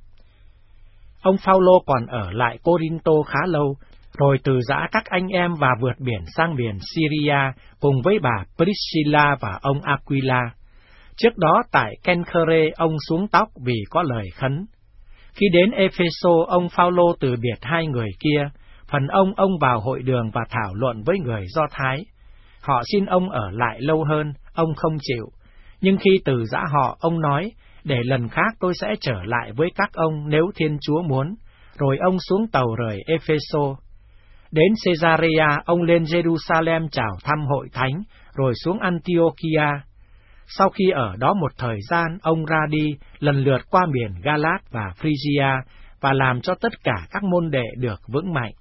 Ông Phaolô còn ở lại Corinto khá lâu, rồi từ giã các anh em và vượt biển sang biển Syria cùng với bà Priscilla và ông Aquila. Trước đó tại Kenkhere ông xuống tóc vì có lời khấn. Khi đến Epheso, ông Phaolô từ biệt hai người kia, phần ông vào hội đường và thảo luận với người Do Thái. Họ xin ông ở lại lâu hơn, ông không chịu. Nhưng khi từ giã họ, ông nói, để lần khác tôi sẽ trở lại với các ông nếu Thiên Chúa muốn. Rồi ông xuống tàu rời Epheso. Đến Caesarea, ông lên Jerusalem chào thăm hội thánh, rồi xuống Antiochia. Sau khi ở đó một thời gian, ông ra đi, lần lượt qua miền Galat và Phrygia, và làm cho tất cả các môn đệ được vững mạnh.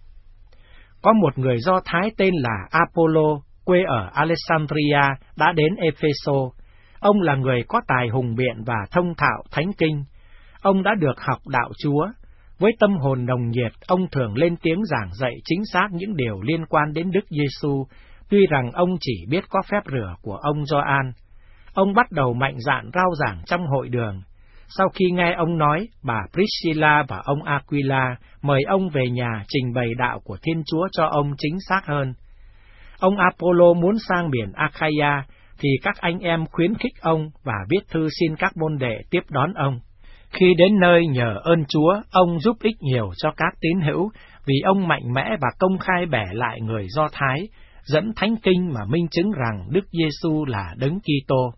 Có một người Do Thái tên là Apollo, quê ở Alexandria, đã đến Epheso. Ông là người có tài hùng biện và thông thạo thánh kinh. Ông đã được học đạo Chúa. Với tâm hồn nồng nhiệt, ông thường lên tiếng giảng dạy chính xác những điều liên quan đến Đức Giêsu, tuy rằng ông chỉ biết có phép rửa của ông Gioan. Ông bắt đầu mạnh dạn rao giảng trong hội đường. Sau khi nghe ông nói, bà Priscilla và ông Aquila mời ông về nhà trình bày đạo của Thiên Chúa cho ông chính xác hơn. Ông Apollo muốn sang biển Achaia, thì các anh em khuyến khích ông và viết thư xin các môn đệ tiếp đón ông. Khi đến nơi nhờ ơn Chúa, ông giúp ích nhiều cho các tín hữu, vì ông mạnh mẽ và công khai bẻ lại người Do Thái, dẫn thánh kinh mà minh chứng rằng Đức Giêsu là Đấng Kitô.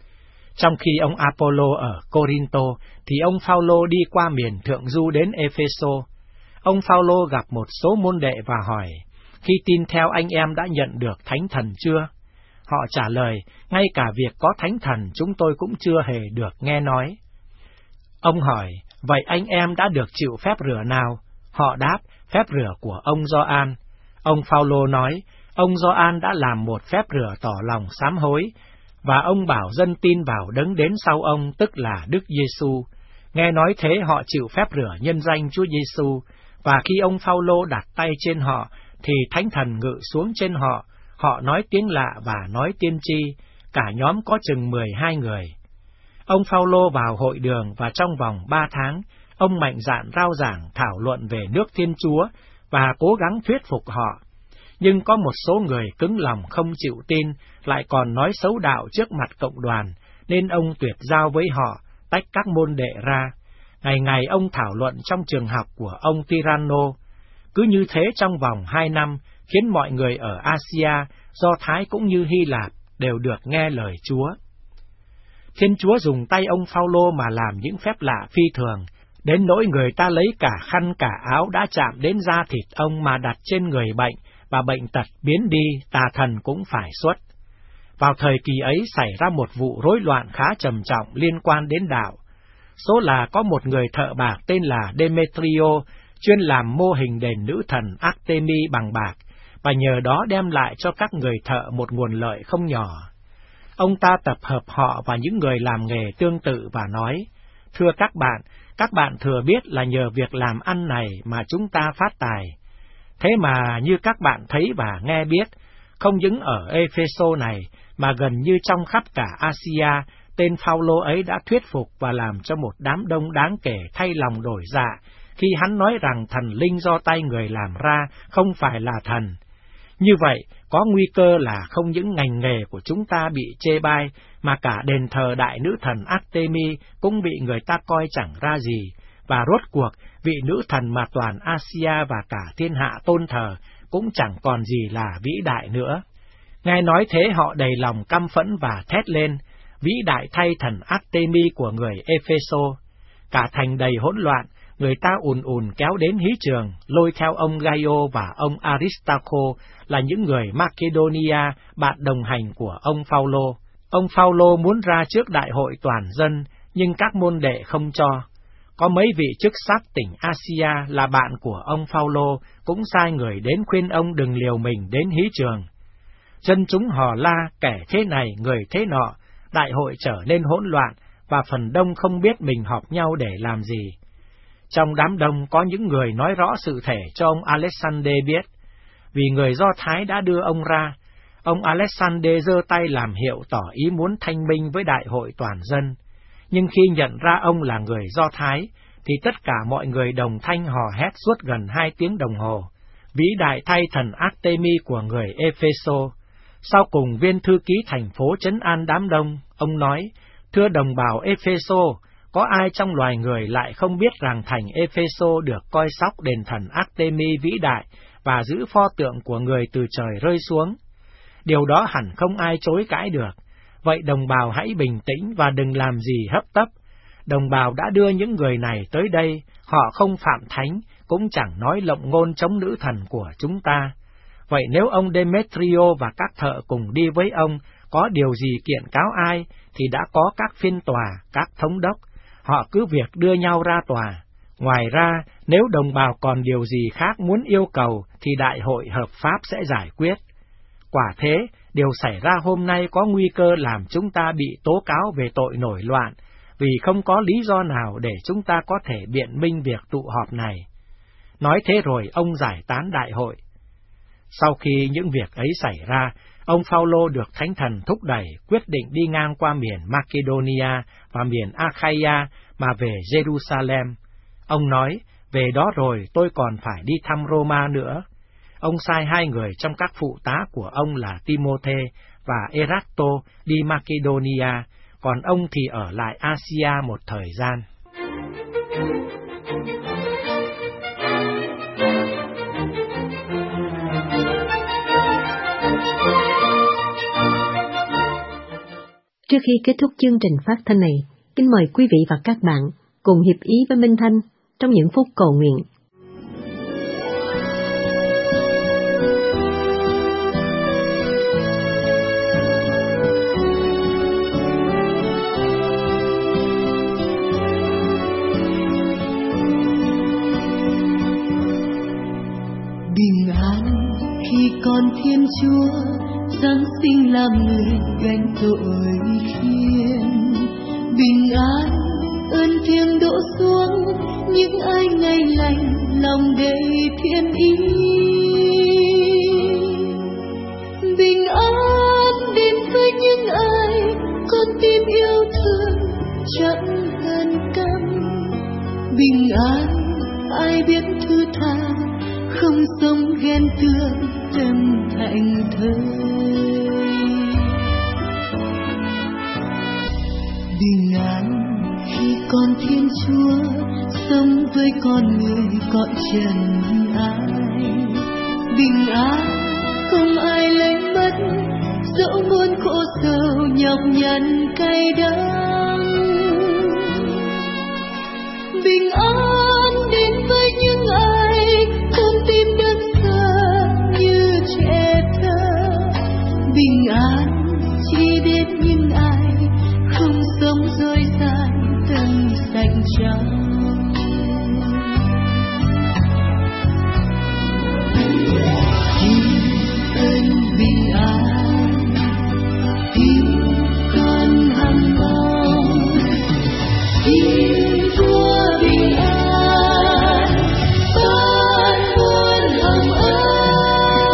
Trong khi ông Apollo ở Corinto, thì ông Phaolô đi qua miền thượng du đến Epheso. Ông Phaolô gặp một số môn đệ và hỏi, khi tin theo anh em đã nhận được Thánh Thần chưa? Họ trả lời, ngay cả việc có Thánh Thần chúng tôi cũng chưa hề được nghe nói. Ông hỏi, vậy anh em đã được chịu phép rửa nào? Họ đáp, phép rửa của ông Gioan. Ông Phaolô nói, ông Gioan đã làm một phép rửa tỏ lòng sám hối, và ông bảo dân tin vào Đấng đến sau ông, tức là Đức Giêsu. Nghe nói thế họ chịu phép rửa nhân danh Chúa Giêsu, và khi ông Phaolô đặt tay trên họ, thì Thánh Thần ngự xuống trên họ. Họ nói tiếng lạ và nói tiên tri, cả nhóm có chừng 12 người. Ông Phaolô vào hội đường và trong vòng 3 tháng, ông mạnh dạn rao giảng thảo luận về nước Thiên Chúa và cố gắng thuyết phục họ. Nhưng có một số người cứng lòng không chịu tin, lại còn nói xấu đạo trước mặt cộng đoàn, nên ông tuyệt giao với họ, tách các môn đệ ra. Ngày ngày ông thảo luận trong trường học của ông Tyranno. Cứ như thế trong vòng 2 năm, khiến mọi người ở Asia, Do Thái cũng như Hy Lạp, đều được nghe lời Chúa. Thiên Chúa dùng tay ông Phaolô mà làm những phép lạ phi thường, đến nỗi người ta lấy cả khăn cả áo đã chạm đến da thịt ông mà đặt trên người bệnh, và bệnh tật biến đi, tà thần cũng phải xuất. Vào thời kỳ ấy xảy ra một vụ rối loạn khá trầm trọng liên quan đến đạo. Số là có một người thợ bạc tên là Demetrio, chuyên làm mô hình đền nữ thần Artemi bằng bạc, và nhờ đó đem lại cho các người thợ một nguồn lợi không nhỏ. Ông ta tập hợp họ và những người làm nghề tương tự và nói, thưa các bạn thừa biết là nhờ việc làm ăn này mà chúng ta phát tài. Thế mà như các bạn thấy và nghe biết, không những ở Epheso này, mà gần như trong khắp cả Asia, tên Phaolô ấy đã thuyết phục và làm cho một đám đông đáng kể thay lòng đổi dạ, khi hắn nói rằng thần linh do tay người làm ra không phải là thần. Như vậy, có nguy cơ là không những ngành nghề của chúng ta bị chê bai, mà cả đền thờ đại nữ thần Artemi cũng bị người ta coi chẳng ra gì, và rốt cuộc, vị nữ thần mà toàn Asia và cả thiên hạ tôn thờ cũng chẳng còn gì là vĩ đại nữa. Nghe nói thế họ đầy lòng căm phẫn và thét lên, vĩ đại thay thần Artemi của người Epheso. Cả thành đầy hỗn loạn, người ta ùn kéo đến hí trường, lôi theo ông Gaio và ông Aristarcho là những người Macedonia, bạn đồng hành của ông Phaolô. Ông Phaolô muốn ra trước đại hội toàn dân, nhưng các môn đệ không cho. Có mấy vị chức sắc tỉnh Asia là bạn của ông Phaolô cũng sai người đến khuyên ông đừng liều mình đến hí trường. Dân chúng hò la, kẻ thế này người thế nọ, đại hội trở nên hỗn loạn và phần đông không biết mình họp nhau để làm gì. Trong đám đông có những người nói rõ sự thể cho ông Alexander biết, vì người Do Thái đã đưa ông ra. Ông Alexander giơ tay làm hiệu tỏ ý muốn thanh minh với đại hội toàn dân. Nhưng khi nhận ra ông là người Do Thái, thì tất cả mọi người đồng thanh hò hét suốt gần 2 tiếng đồng hồ. Vĩ đại thay thần Artemi của người Epheso. Sau cùng viên thư ký thành phố trấn an đám đông, ông nói, thưa đồng bào Epheso, có ai trong loài người lại không biết rằng thành Epheso được coi sóc đền thần Artemi vĩ đại và giữ pho tượng của người từ trời rơi xuống? Điều đó hẳn không ai chối cãi được. Vậy đồng bào hãy bình tĩnh và đừng làm gì hấp tấp. Đồng bào đã đưa những người này tới đây, họ không phạm thánh, cũng chẳng nói lộng ngôn chống nữ thần của chúng ta. Vậy nếu ông Demetrio và các thợ cùng đi với ông có điều gì kiện cáo ai, thì đã có các phiên tòa, các thống đốc, họ cứ việc đưa nhau ra tòa. Ngoài ra, nếu đồng bào còn điều gì khác muốn yêu cầu, thì đại hội hợp pháp sẽ giải quyết. Quả thế, điều xảy ra hôm nay có nguy cơ làm chúng ta bị tố cáo về tội nổi loạn, vì không có lý do nào để chúng ta có thể biện minh việc tụ họp này. Nói thế rồi ông giải tán đại hội. Sau khi những việc ấy xảy ra, ông Phaolô được Thánh Thần thúc đẩy quyết định đi ngang qua miền Macedonia và miền Achaia mà về Jerusalem. Ông nói, về đó rồi tôi còn phải đi thăm Roma nữa. Ông sai 2 người trong các phụ tá của ông là Timôthê và Erasto đi Macedonia, còn ông thì ở lại Asia một thời gian. Trước khi kết thúc chương trình phát thanh này, kính mời quý vị và các bạn cùng hiệp ý với Minh Thanh trong những phút cầu nguyện. Bình an khi con Thiên Chúa Giáng sinh làm người gánh tội khiên. Bình an ơn thiêng đổ xuống những ai ngày lành lòng đầy thiên ý. Bình an đến với những ai con tim yêu thương chẳng gần căm. Bình an ai biết thứ tha không sống ghen tương tâm thành thơi. Bình an khi con Thiên Chúa sống với con người cõi trần ai. Bình an không ai lấy mất dẫu muôn khổ sầu nhọc nhằn cay đắng. Bình an đến với những ai con tim đơn sơ như trẻ thơ. Bình an chỉ đến những ai không sống dối gian tâm sạch trong. Xin ơn bình an khi con hằng mong. Xin Chúa bình an ban muôn hồng ân.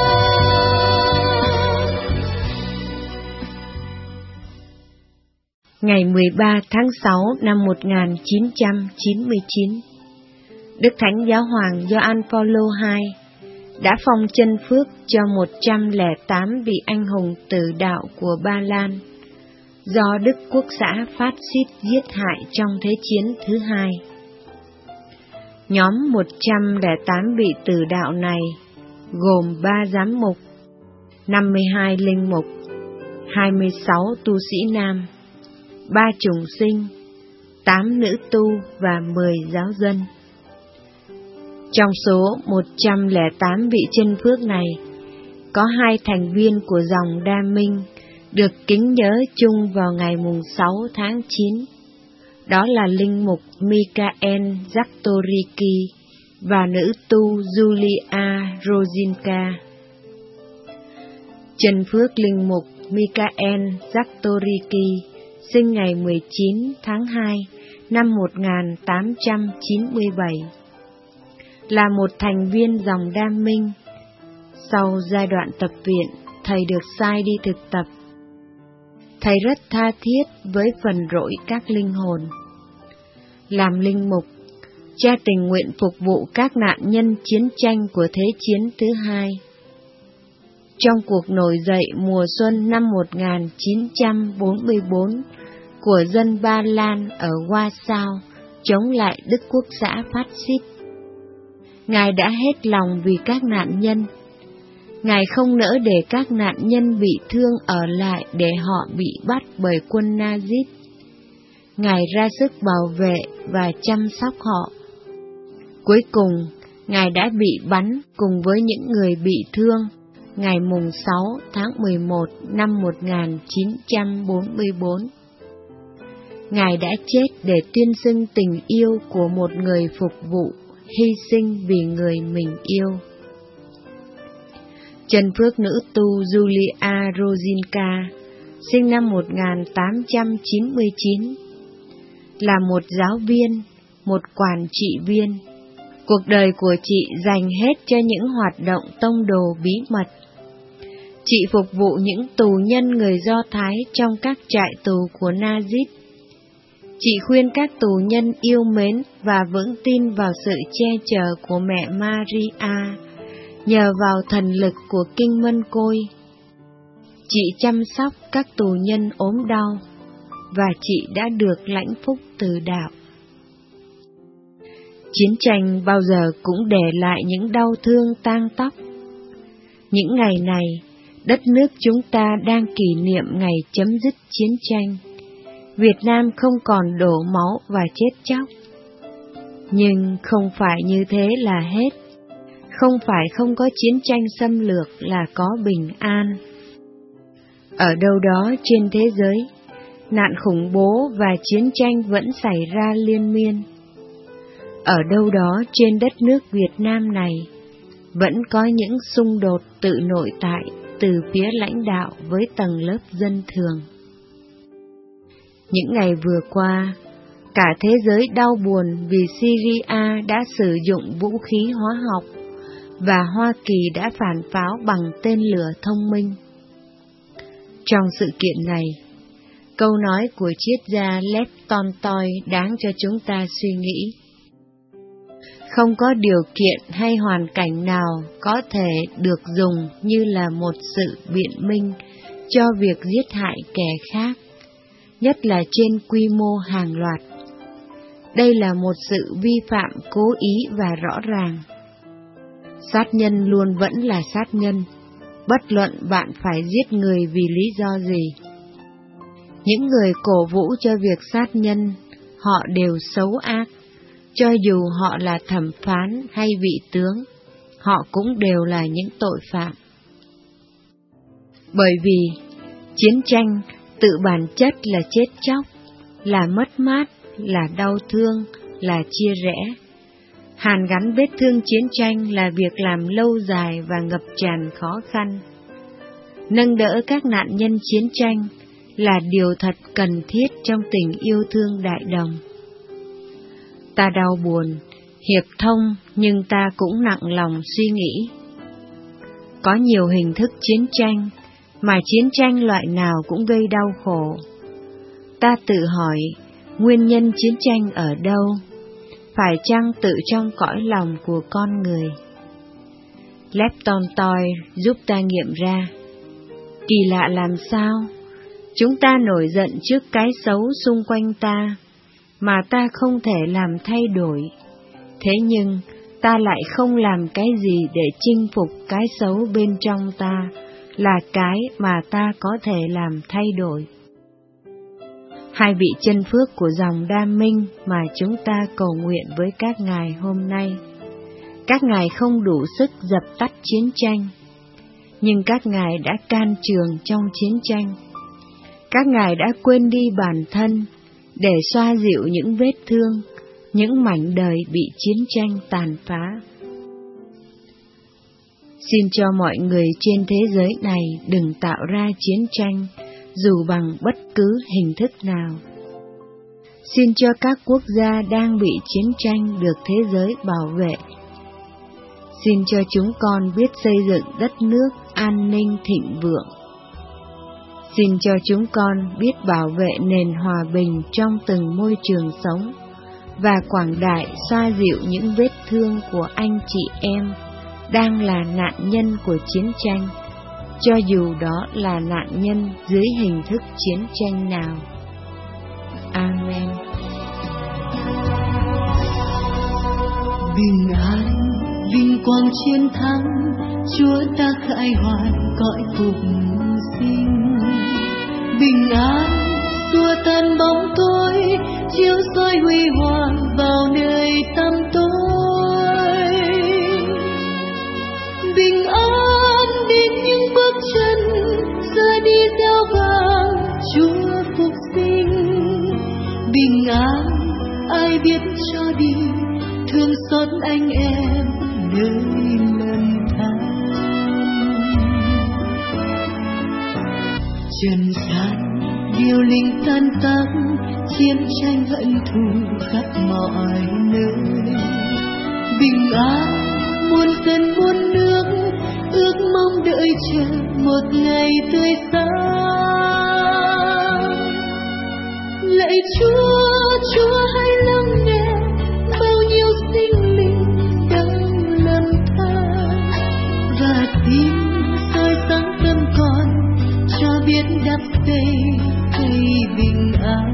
Ngày 13 tháng 6 năm 1999, Đức Thánh Giáo hoàng Gioan Phaolô II đã phong chân phước cho 108 vị anh hùng tử đạo của Ba Lan do Đức Quốc xã phát xít giết hại trong Thế chiến thứ 2. Nhóm 108 vị tử đạo này gồm 3 giám mục, 52 linh mục, 26 tu sĩ nam, 3 trùng sinh, 8 nữ tu và 10 giáo dân. Trong số 108 vị chân phước này, có 2 thành viên của dòng Đa Minh được kính nhớ chung vào ngày 6 tháng 9. Đó là linh mục Michael Zaktoriki và nữ tu Julia Rozinka. Chân phước linh mục Michael Zaktoriki sinh ngày 19 tháng 2 năm 1897. Là một thành viên dòng Đa Minh, Sau giai đoạn tập viện, thầy được sai đi thực tập. Thầy rất tha thiết với phần rỗi các linh hồn. Làm linh mục, cha tình nguyện phục vụ các nạn nhân chiến tranh của Thế chiến thứ hai. Trong cuộc nổi dậy mùa xuân năm 1944 của dân Ba Lan ở Warsaw chống lại Đức Quốc xã phát xít, Ngài đã hết lòng vì các nạn nhân. Ngài không nỡ để các nạn nhân bị thương ở lại để họ bị bắt bởi quân Nazis. Ngài ra sức bảo vệ và chăm sóc họ. Cuối cùng, Ngài đã bị bắn cùng với những người bị thương ngày mùng 6 tháng 11 năm 1944. Ngài đã chết để tuyên xưng tình yêu của một người phục vụ, hy sinh vì người mình yêu. Chân phước nữ tu Julia Rozinka, sinh năm 1899, là một giáo viên, một quản trị viên. Cuộc đời của chị dành hết cho những hoạt động tông đồ bí mật. Chị phục vụ những tù nhân người Do Thái trong các trại tù của Nazis. Chị khuyên các tù nhân yêu mến và vững tin vào sự che chở của mẹ Maria, nhờ vào thần lực của Kinh Mân Côi. Chị chăm sóc các tù nhân ốm đau, và chị đã được lãnh phúc từ đạo. Chiến tranh bao giờ cũng để lại những đau thương tang tóc. Những ngày này, đất nước chúng ta đang kỷ niệm ngày chấm dứt chiến tranh. Việt Nam không còn đổ máu và chết chóc. Nhưng không phải như thế là hết. Không phải không có chiến tranh xâm lược là có bình an. Ở đâu đó trên thế giới, nạn khủng bố và chiến tranh vẫn xảy ra liên miên. Ở đâu đó trên đất nước Việt Nam này, vẫn có những xung đột tự nội tại từ phía lãnh đạo với tầng lớp dân thường. Những ngày vừa qua, cả thế giới đau buồn vì Syria đã sử dụng vũ khí hóa học và Hoa Kỳ đã phản pháo bằng tên lửa thông minh. Trong sự kiện này, câu nói của triết gia Lev Tolstoy đáng cho chúng ta suy nghĩ. Không có điều kiện hay hoàn cảnh nào có thể được dùng như là một sự biện minh cho việc giết hại kẻ khác, nhất là trên quy mô hàng loạt. Đây là một sự vi phạm cố ý và rõ ràng. Sát nhân luôn vẫn là sát nhân, bất luận bạn phải giết người vì lý do gì. Những người cổ vũ cho việc sát nhân, họ đều xấu ác. Cho dù họ là thẩm phán hay vị tướng, họ cũng đều là những tội phạm. Bởi vì chiến tranh tự bản chất là chết chóc, là mất mát, là đau thương, là chia rẽ. Hàn gắn vết thương chiến tranh là việc làm lâu dài và ngập tràn khó khăn. Nâng đỡ các nạn nhân chiến tranh là điều thật cần thiết trong tình yêu thương đại đồng. Ta đau buồn, hiệp thông, nhưng ta cũng nặng lòng suy nghĩ. Có nhiều hình thức chiến tranh, mà chiến tranh loại nào cũng gây đau khổ. Ta tự hỏi, nguyên nhân chiến tranh ở đâu? Phải chăng tự trong cõi lòng của con người? Lev Tolstoy giúp ta nghiệm ra. Kỳ lạ làm sao? Chúng ta nổi giận trước cái xấu xung quanh ta, mà ta không thể làm thay đổi. Thế nhưng, ta lại không làm cái gì để chinh phục cái xấu bên trong ta, là cái mà ta có thể làm thay đổi. Hai vị chân phước của dòng Đa Minh mà chúng ta cầu nguyện với các ngài hôm nay. Các ngài không đủ sức dập tắt chiến tranh, nhưng các ngài đã can trường trong chiến tranh. Các ngài đã quên đi bản thân để xoa dịu những vết thương, những mảnh đời bị chiến tranh tàn phá. Xin cho mọi người trên thế giới này đừng tạo ra chiến tranh, dù bằng bất cứ hình thức nào. Xin cho các quốc gia đang bị chiến tranh được thế giới bảo vệ. Xin cho chúng con biết xây dựng đất nước an ninh thịnh vượng. Xin cho chúng con biết bảo vệ nền hòa bình trong từng môi trường sống và quảng đại xoa dịu những vết thương của anh chị em đang là nạn nhân của chiến tranh, cho dù đó là nạn nhân dưới hình thức chiến tranh nào. Amen. Bình an, vinh quang chiến thắng, Chúa ta khai hoài cõi phục sinh. Bình an, xua tan bóng tối, chiếu soi huy hoàng vào nơi tăm tối. Bình an đến những bước chân rời đi gieo vàng Chúa phục sinh. Bình an, ai biết cho đi, thương xót anh em nơi lầm than. Trần gian điều linh tan tác, chiến tranh hận thù khắp mọi nơi. Bình an muôn dân muôn nước, ước mong đợi chờ một ngày tươi sáng. Lạy Chúa, Chúa hãy lắng nghe bao nhiêu sinh linh đang lầm than, và tim soi sáng tâm con cho biết đắp xây cây bình an.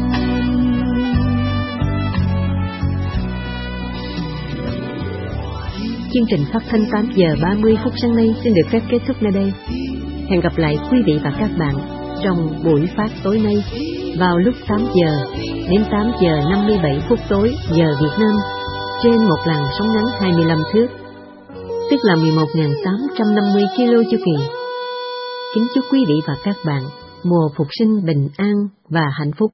Chương trình phát thanh 8 giờ 30 phút sáng nay xin được phép kết thúc nơi đây. Hẹn gặp lại quý vị và các bạn trong buổi phát tối nay vào lúc 8 giờ đến 8 giờ 57 phút tối giờ Việt Nam trên một làn sóng ngắn 25 thước, tức là 11.850 kilo chu kỳ. Kính chúc quý vị và các bạn mùa phục sinh bình an và hạnh phúc.